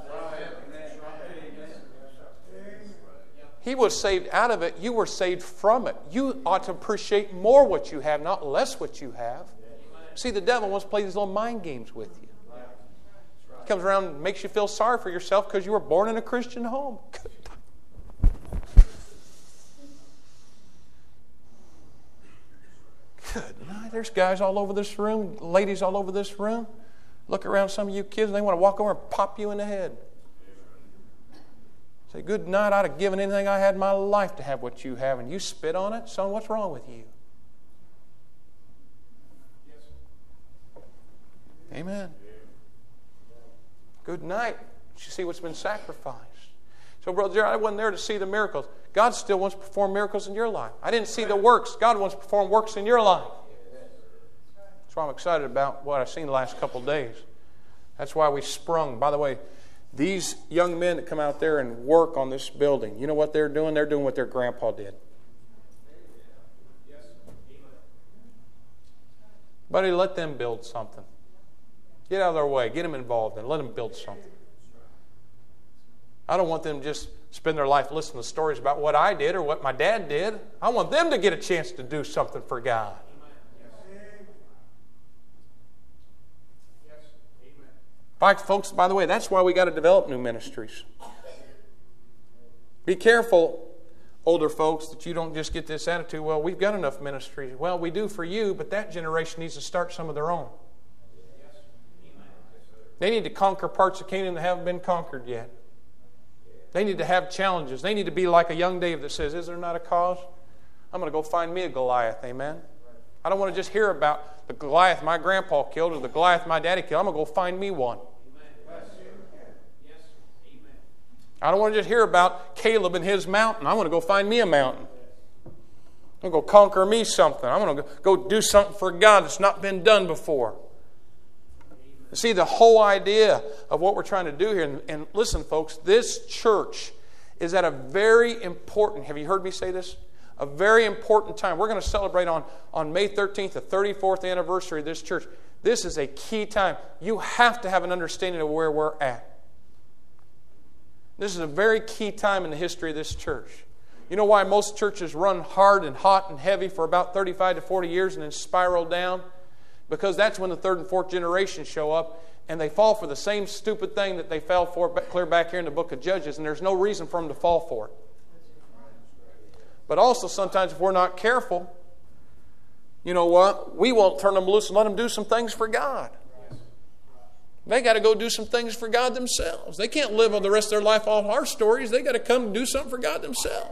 He was saved out of it. You were saved from it. You ought to appreciate more what you have, not less what you have. See, the devil wants to play these little mind games with you. He comes around and makes you feel sorry for yourself because you were born in a Christian home. Good night. There's guys all over this room, ladies all over this room. Look around some of you kids and they want to walk over and pop you in the head. Say, good night, I'd have given anything I had in my life to have what you have, and you spit on it? Son, what's wrong with you? Amen. Good night. You see what's been sacrificed. So, Brother Jerry, I wasn't there to see the miracles. God still wants to perform miracles in your life. I didn't see the works. God wants to perform works in your life. That's why I'm excited about what I've seen the last couple of days. That's why we sprung. By the way, these young men that come out there and work on this building, you know what they're doing? They're doing what their grandpa did. Buddy, let them build something. Get out of their way. Get them involved and let them build something. I don't want them to just spend their life listening to stories about what I did or what my dad did. I want them to get a chance to do something for God. In fact, folks, by the way, that's why we got to develop new ministries. Be careful, older folks, that you don't just get this attitude, well, we've got enough ministries. Well, we do for you, but that generation needs to start some of their own. They need to conquer parts of Canaan that haven't been conquered yet. They need to have challenges. They need to be like a young David that says, is there not a cause? I'm going to go find me a Goliath, amen? I don't want to just hear about the Goliath my grandpa killed or the Goliath my daddy killed. I'm going to go find me one. I don't want to just hear about Caleb and his mountain. I want to go find me a mountain. I'm going to go conquer me something. I'm going to go do something for God that's not been done before. See, the whole idea of what we're trying to do here, and listen, folks, this church is at a very important, have you heard me say this? A very important time. We're going to celebrate on May 13th, the 34th anniversary of this church. This is a key time. You have to have an understanding of where we're at. This is a very key time in the history of this church. You know why most churches run hard and hot and heavy for about 35 to 40 years and then spiral down? Because that's when the third and fourth generation show up and they fall for the same stupid thing that they fell for clear back here in the book of Judges, and there's no reason for them to fall for it. But also sometimes if we're not careful, you know what? We won't turn them loose and let them do some things for God. They got to go do some things for God themselves. They can't live on the rest of their life off our stories. They got to come and do something for God themselves.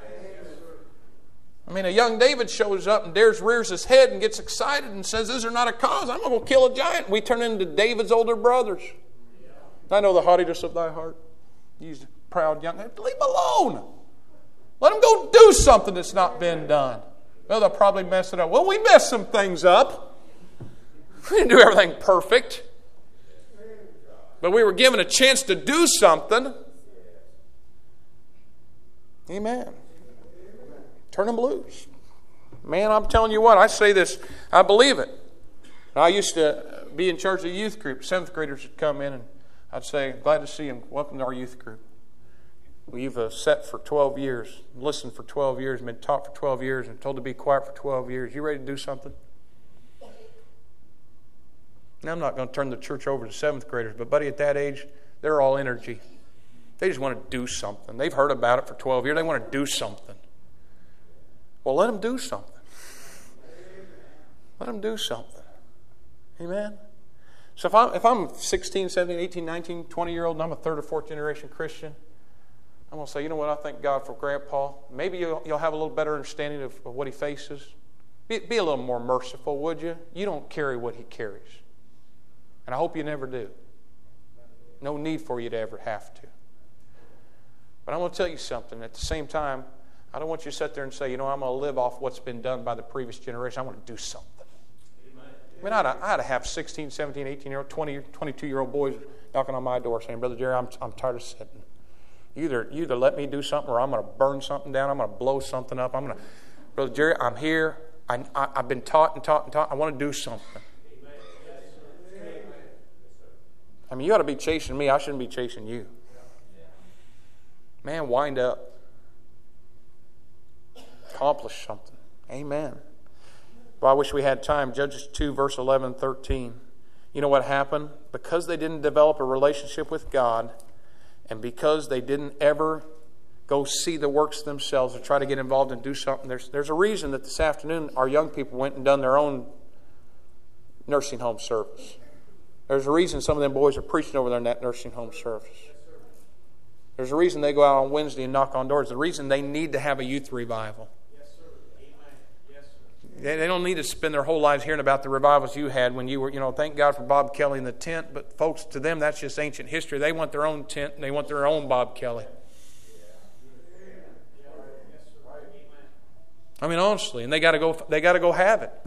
I mean, a young David shows up and rears his head and gets excited and says, is there not a cause? I'm going to go kill a giant. We turn into David's older brothers. I know the haughtiness of thy heart. He's a proud young man. Leave him alone. Let him go do something that's not been done. Well, they'll probably mess it up. Well, we messed some things up. We didn't do everything perfect. But we were given a chance to do something. Amen. Turn them loose. Man, I'm telling you what, I say this, I believe it. I used to be in charge of the youth group. 7th graders would come in and I'd say, glad to see them. Welcome to our youth group. We've sat for 12 years, listened for 12 years, been taught for 12 years, and told to be quiet for 12 years. You ready to do something? Now, I'm not going to turn the church over to 7th graders, but buddy, at that age, they're all energy. They just want to do something. They've heard about it for 12 years. They want to do something. Well, let them do something. Let them do something. Amen? So if I'm 16, 17, 18, 19, 20-year-old, and I'm a third or fourth generation Christian, I'm going to say, you know what, I thank God for Grandpa. Maybe you'll have a little better understanding of what he faces. Be a little more merciful, would you? You don't carry what he carries. And I hope you never do. No need for you to ever have to. But I'm going to tell you something. At the same time, I don't want you to sit there and say, you know, I'm going to live off what's been done by the previous generation. I want to do something. I mean, I ought to have 16, 17, 18-year-old, 20, 22-year-old boys knocking on my door saying, Brother Jerry, I'm tired of sitting. You either let me do something or I'm going to burn something down. I'm going to blow something up. Brother Jerry, I'm here. I've been taught and taught and taught. I want to do something. I mean, you ought to be chasing me. I shouldn't be chasing you. Man, wind up. Accomplish something. Amen. Well, I wish we had time. Judges 2, verse 11, 13. You know what happened? Because they didn't develop a relationship with God, and because they didn't ever go see the works themselves or try to get involved and do something, there's a reason that this afternoon our young people went and done their own nursing home service. There's a reason some of them boys are preaching over there in that nursing home service. There's a reason they go out on Wednesday and knock on doors. The reason they need to have a youth revival. They don't need to spend their whole lives hearing about the revivals you had when you were, thank God for Bob Kelly in the tent. But folks, to them, that's just ancient history. They want their own tent and they want their own Bob Kelly. I mean, honestly, and they got to go have it.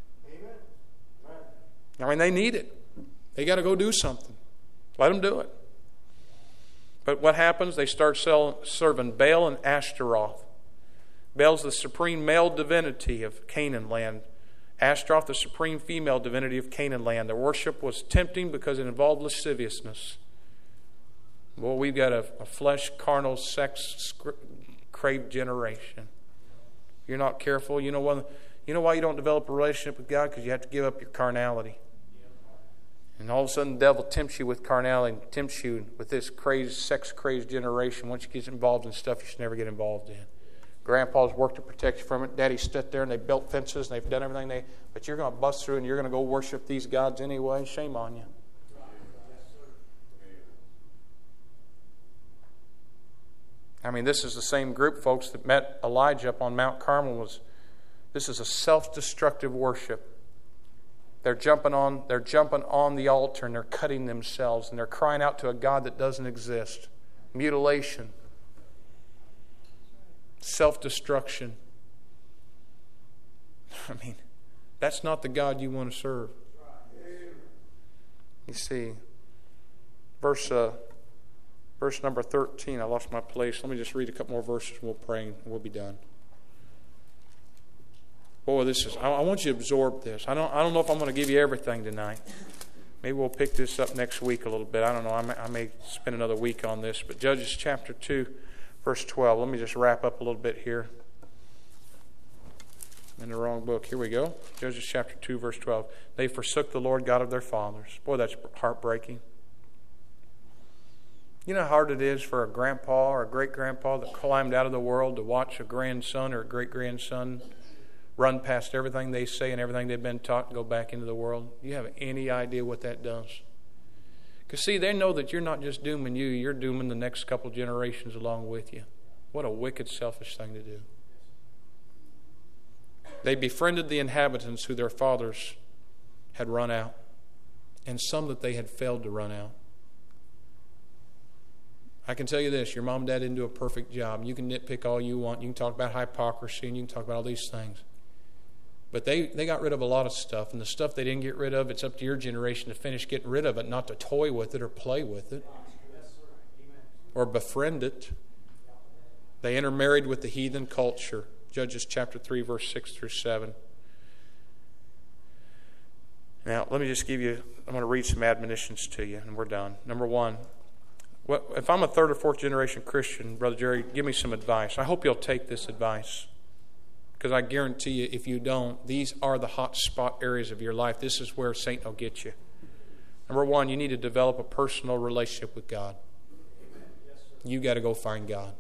I mean, they need it. They got to go do something. Let them do it. But what happens? They start serving Baal and Ashtaroth. Baal's the supreme male divinity of Canaan land. Ashtaroth, the supreme female divinity of Canaan land. Their worship was tempting because it involved lasciviousness. Well, we've got a flesh, carnal, sex-craved generation. If you're not careful, you know why you don't develop a relationship with God? Because you have to give up your carnality. And all of a sudden the devil tempts you with carnality and tempts you with this crazy, sex-crazed generation. Once you get involved in stuff you should never get involved in. Grandpa's worked to protect you from it. Daddy stood there and they built fences and they've done everything but you're going to bust through and you're going to go worship these gods anyway. Shame on you. I mean, this is the same group, folks, that met Elijah up on Mount Carmel. This is a self-destructive worship. They're jumping on the altar and they're cutting themselves and they're crying out to a God that doesn't exist. Mutilation. Self-destruction. I mean, that's not the God you want to serve. You see, verse number 13. I lost my place. Let me just read a couple more verses and we'll pray and we'll be done. Boy, I want you to absorb this. I don't know if I'm going to give you everything tonight. Maybe we'll pick this up next week a little bit. I don't know. I may spend another week on this. But Judges chapter 2, verse 12. Let me just wrap up a little bit here. I'm in the wrong book. Here we go. Judges chapter 2, verse 12. They forsook the Lord God of their fathers. Boy, that's heartbreaking. You know how hard it is for a grandpa or a great-grandpa that climbed out of the world to watch a grandson or a great-grandson run past everything they say and everything they've been taught and go back into the world? Do you have any idea what that does? Because, see, they know that you're not just dooming you, you're dooming the next couple generations along with you. What a wicked, selfish thing to do. They befriended the inhabitants who their fathers had run out, and some that they had failed to run out. I can tell you this, your mom and dad didn't do a perfect job. You can nitpick all you want. You can talk about hypocrisy and you can talk about all these things. But they got rid of a lot of stuff. And the stuff they didn't get rid of, it's up to your generation to finish getting rid of it, not to toy with it or play with it or befriend it. They intermarried with the heathen culture. Judges chapter 3, verse 6 through 7. Now, let me just I'm going to read some admonitions to you, and we're done. Number one, if I'm a third or fourth generation Christian, Brother Jerry, give me some advice. I hope you'll take this advice. Because I guarantee you, if you don't, these are the hot spot areas of your life. This is where Satan will get you. Number one, you need to develop a personal relationship with God. You got to go find God.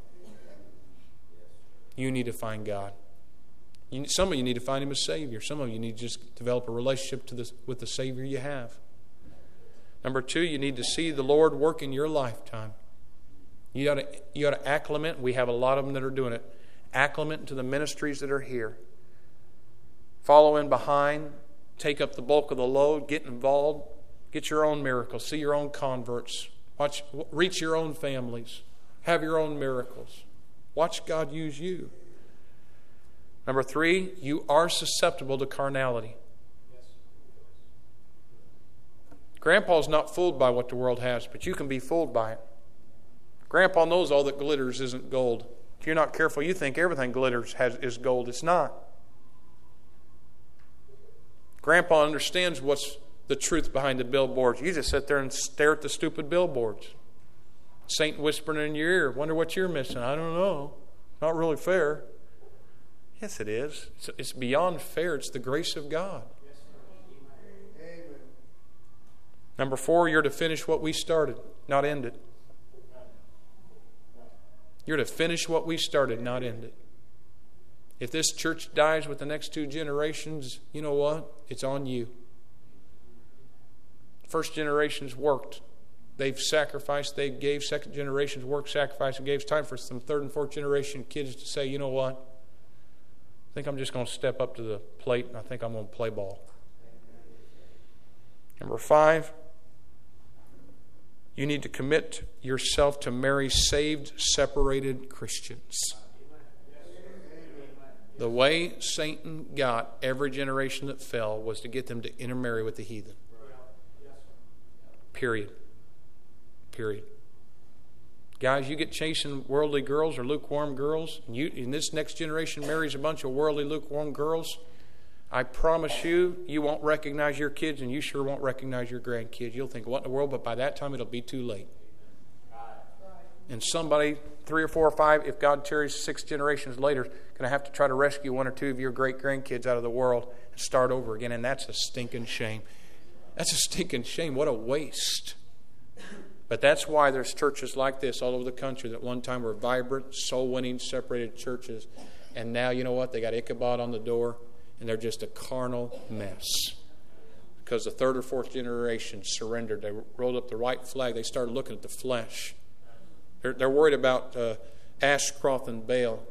You need to find God. Some of you need to find Him as Savior. Some of you need to just develop a relationship with the Savior you have. Number two, you need to see the Lord work in your lifetime. You ought to acclimate. We have a lot of them that are doing it. Acclimate to the ministries that are here. Follow in behind. Take up the bulk of the load. Get involved. Get your own miracles. See your own converts. Reach your own families. Have your own miracles. Watch God use you. Number three, you are susceptible to carnality. Grandpa's not fooled by what the world has, but you can be fooled by it. Grandpa knows all that glitters isn't gold. If you're not careful, you think everything glitters is gold. It's not. Grandpa understands what's the truth behind the billboards. You just sit there and stare at the stupid billboards. Satan whispering in your ear, wonder what you're missing. I don't know. Not really fair. Yes, it is. It's beyond fair. It's the grace of God. Number 4, you're to finish what we started, not end it. You're to finish what we started, not end it. If this church dies with the next 2 generations, you know what? It's on you. First generation's worked. They've sacrificed, they gave. Second generation's worked, sacrificed, and gave. It's time for some 3rd and 4th generation kids to say, you know what? I think I'm just going to step up to the plate and I think I'm going to play ball. Number 5, you need to commit yourself to marry saved, separated Christians. The way Satan got every generation that fell was to get them to intermarry with the heathen. Period. Guys, you get chasing worldly girls or lukewarm girls, and this next generation marries a bunch of worldly, lukewarm girls, I promise you, you won't recognize your kids, and you sure won't recognize your grandkids. You'll think, what in the world? But by that time, it'll be too late. And somebody, 3 or 4 or 5, if God tarries 6 generations later, going to have to try to rescue 1 or 2 of your great-grandkids out of the world and start over again. And that's a stinking shame. That's a stinking shame. What a waste. But that's why there's churches like this all over the country that one time were vibrant, soul-winning, separated churches. And now, you know what? They got Ichabod on the door, and they're just a carnal mess. Because the 3rd or 4th generation surrendered. They rolled up the right flag. They started looking at the flesh. They're worried about Ashcroft and Baal.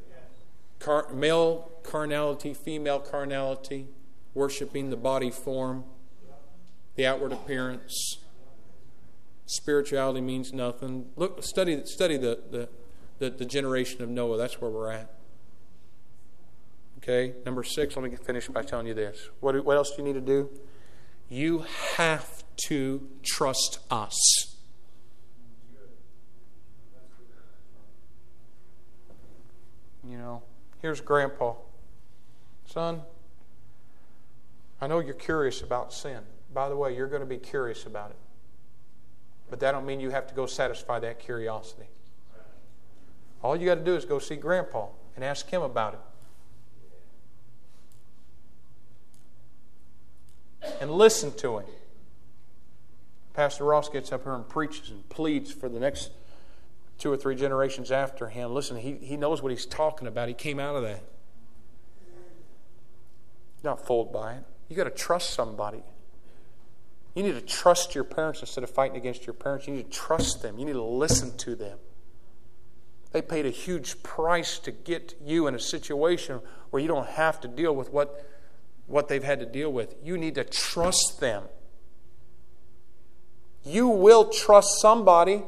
Male carnality, female carnality, worshiping the body form, the outward appearance. Spirituality means nothing. Look, study the generation of Noah. That's where we're at. Okay, number 6. Let me finish by telling you this. What else do you need to do? You have to trust us. You know, here's Grandpa. Son, I know you're curious about sin. By the way, you're going to be curious about it. But that don't mean you have to go satisfy that curiosity. All you got to do is go see Grandpa and ask him about it. And listen to him. Pastor Ross gets up here and preaches and pleads for the next 2 or 3 generations after him. Listen, he knows what he's talking about. He came out of that. You're not fooled by it. You got to trust somebody. You need to trust your parents instead of fighting against your parents. You need to trust them. You need to listen to them. They paid a huge price to get you in a situation where you don't have to deal with what they've had to deal with. You need to trust them. You will trust somebody.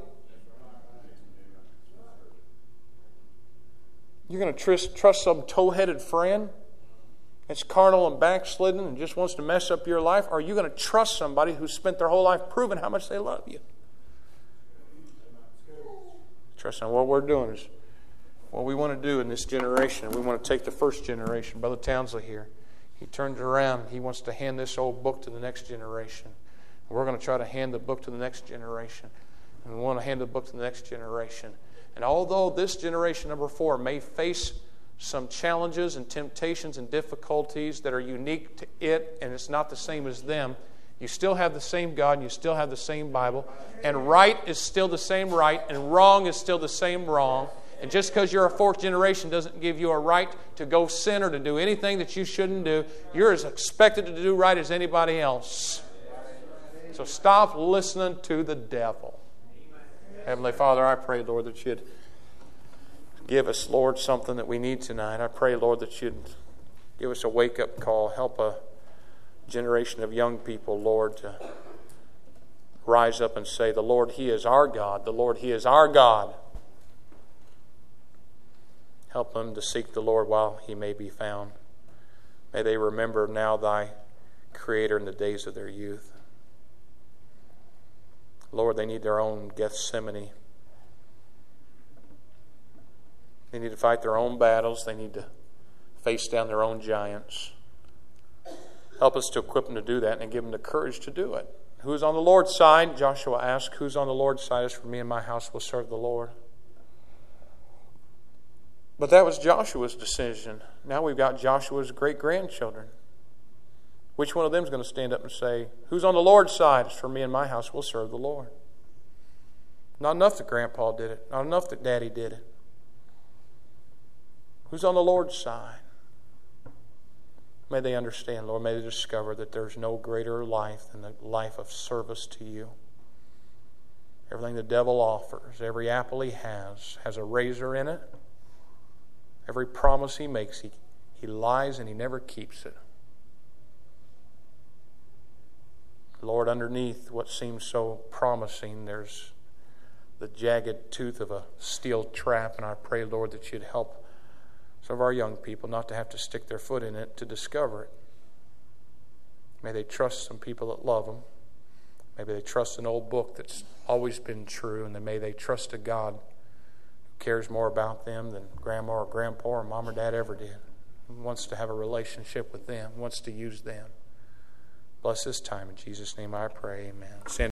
You're going to trust some toe-headed friend that's carnal and backslidden and just wants to mess up your life? Or are you going to trust somebody who's spent their whole life proving how much they love you? Trust them. What we're doing is what we want to do in this generation. We want to take the first generation. Brother Townsley here, he turns around. He wants to hand this old book to the next generation. We're going to try to hand the book to the next generation. And we want to hand the book to the next generation. And although this generation, number 4, may face some challenges and temptations and difficulties that are unique to it, and it's not the same as them, you still have the same God, and you still have the same Bible, and right is still the same right, and wrong is still the same wrong. And just because you're a 4th generation doesn't give you a right to go sin or to do anything that you shouldn't do. You're as expected to do right as anybody else. So stop listening to the devil. Heavenly Father, I pray, Lord, that you'd give us, Lord, something that we need tonight. I pray, Lord, that you'd give us a wake-up call. Help a generation of young people, Lord, to rise up and say, the Lord, He is our God. The Lord, He is our God. Help them to seek the Lord while He may be found. May they remember now Thy Creator in the days of their youth. Lord, they need their own Gethsemane. They need to fight their own battles. They need to face down their own giants. Help us to equip them to do that and give them the courage to do it. Who's on the Lord's side? Joshua asked, who's on the Lord's side? As for me and my house will serve the Lord. But that was Joshua's decision. Now we've got Joshua's great-grandchildren. Which one of them is going to stand up and say, who's on the Lord's side? As for me and my house will serve the Lord. Not enough that Grandpa did it. Not enough that Daddy did it. Who's on the Lord's side? May they understand, Lord. May they discover that there's no greater life than the life of service to you. Everything the devil offers, every apple he has a razor in it. Every promise he makes, he lies and he never keeps it. Lord, underneath what seems so promising, there's the jagged tooth of a steel trap, and I pray, Lord, that you'd help some of our young people not to have to stick their foot in it to discover it. May they trust some people that love them. Maybe they trust an old book that's always been true, and then may they trust a God who cares more about them than Grandma or Grandpa or Mom or Dad ever did. Who wants to have a relationship with them, wants to use them. Bless this time. In Jesus' name I pray. Amen.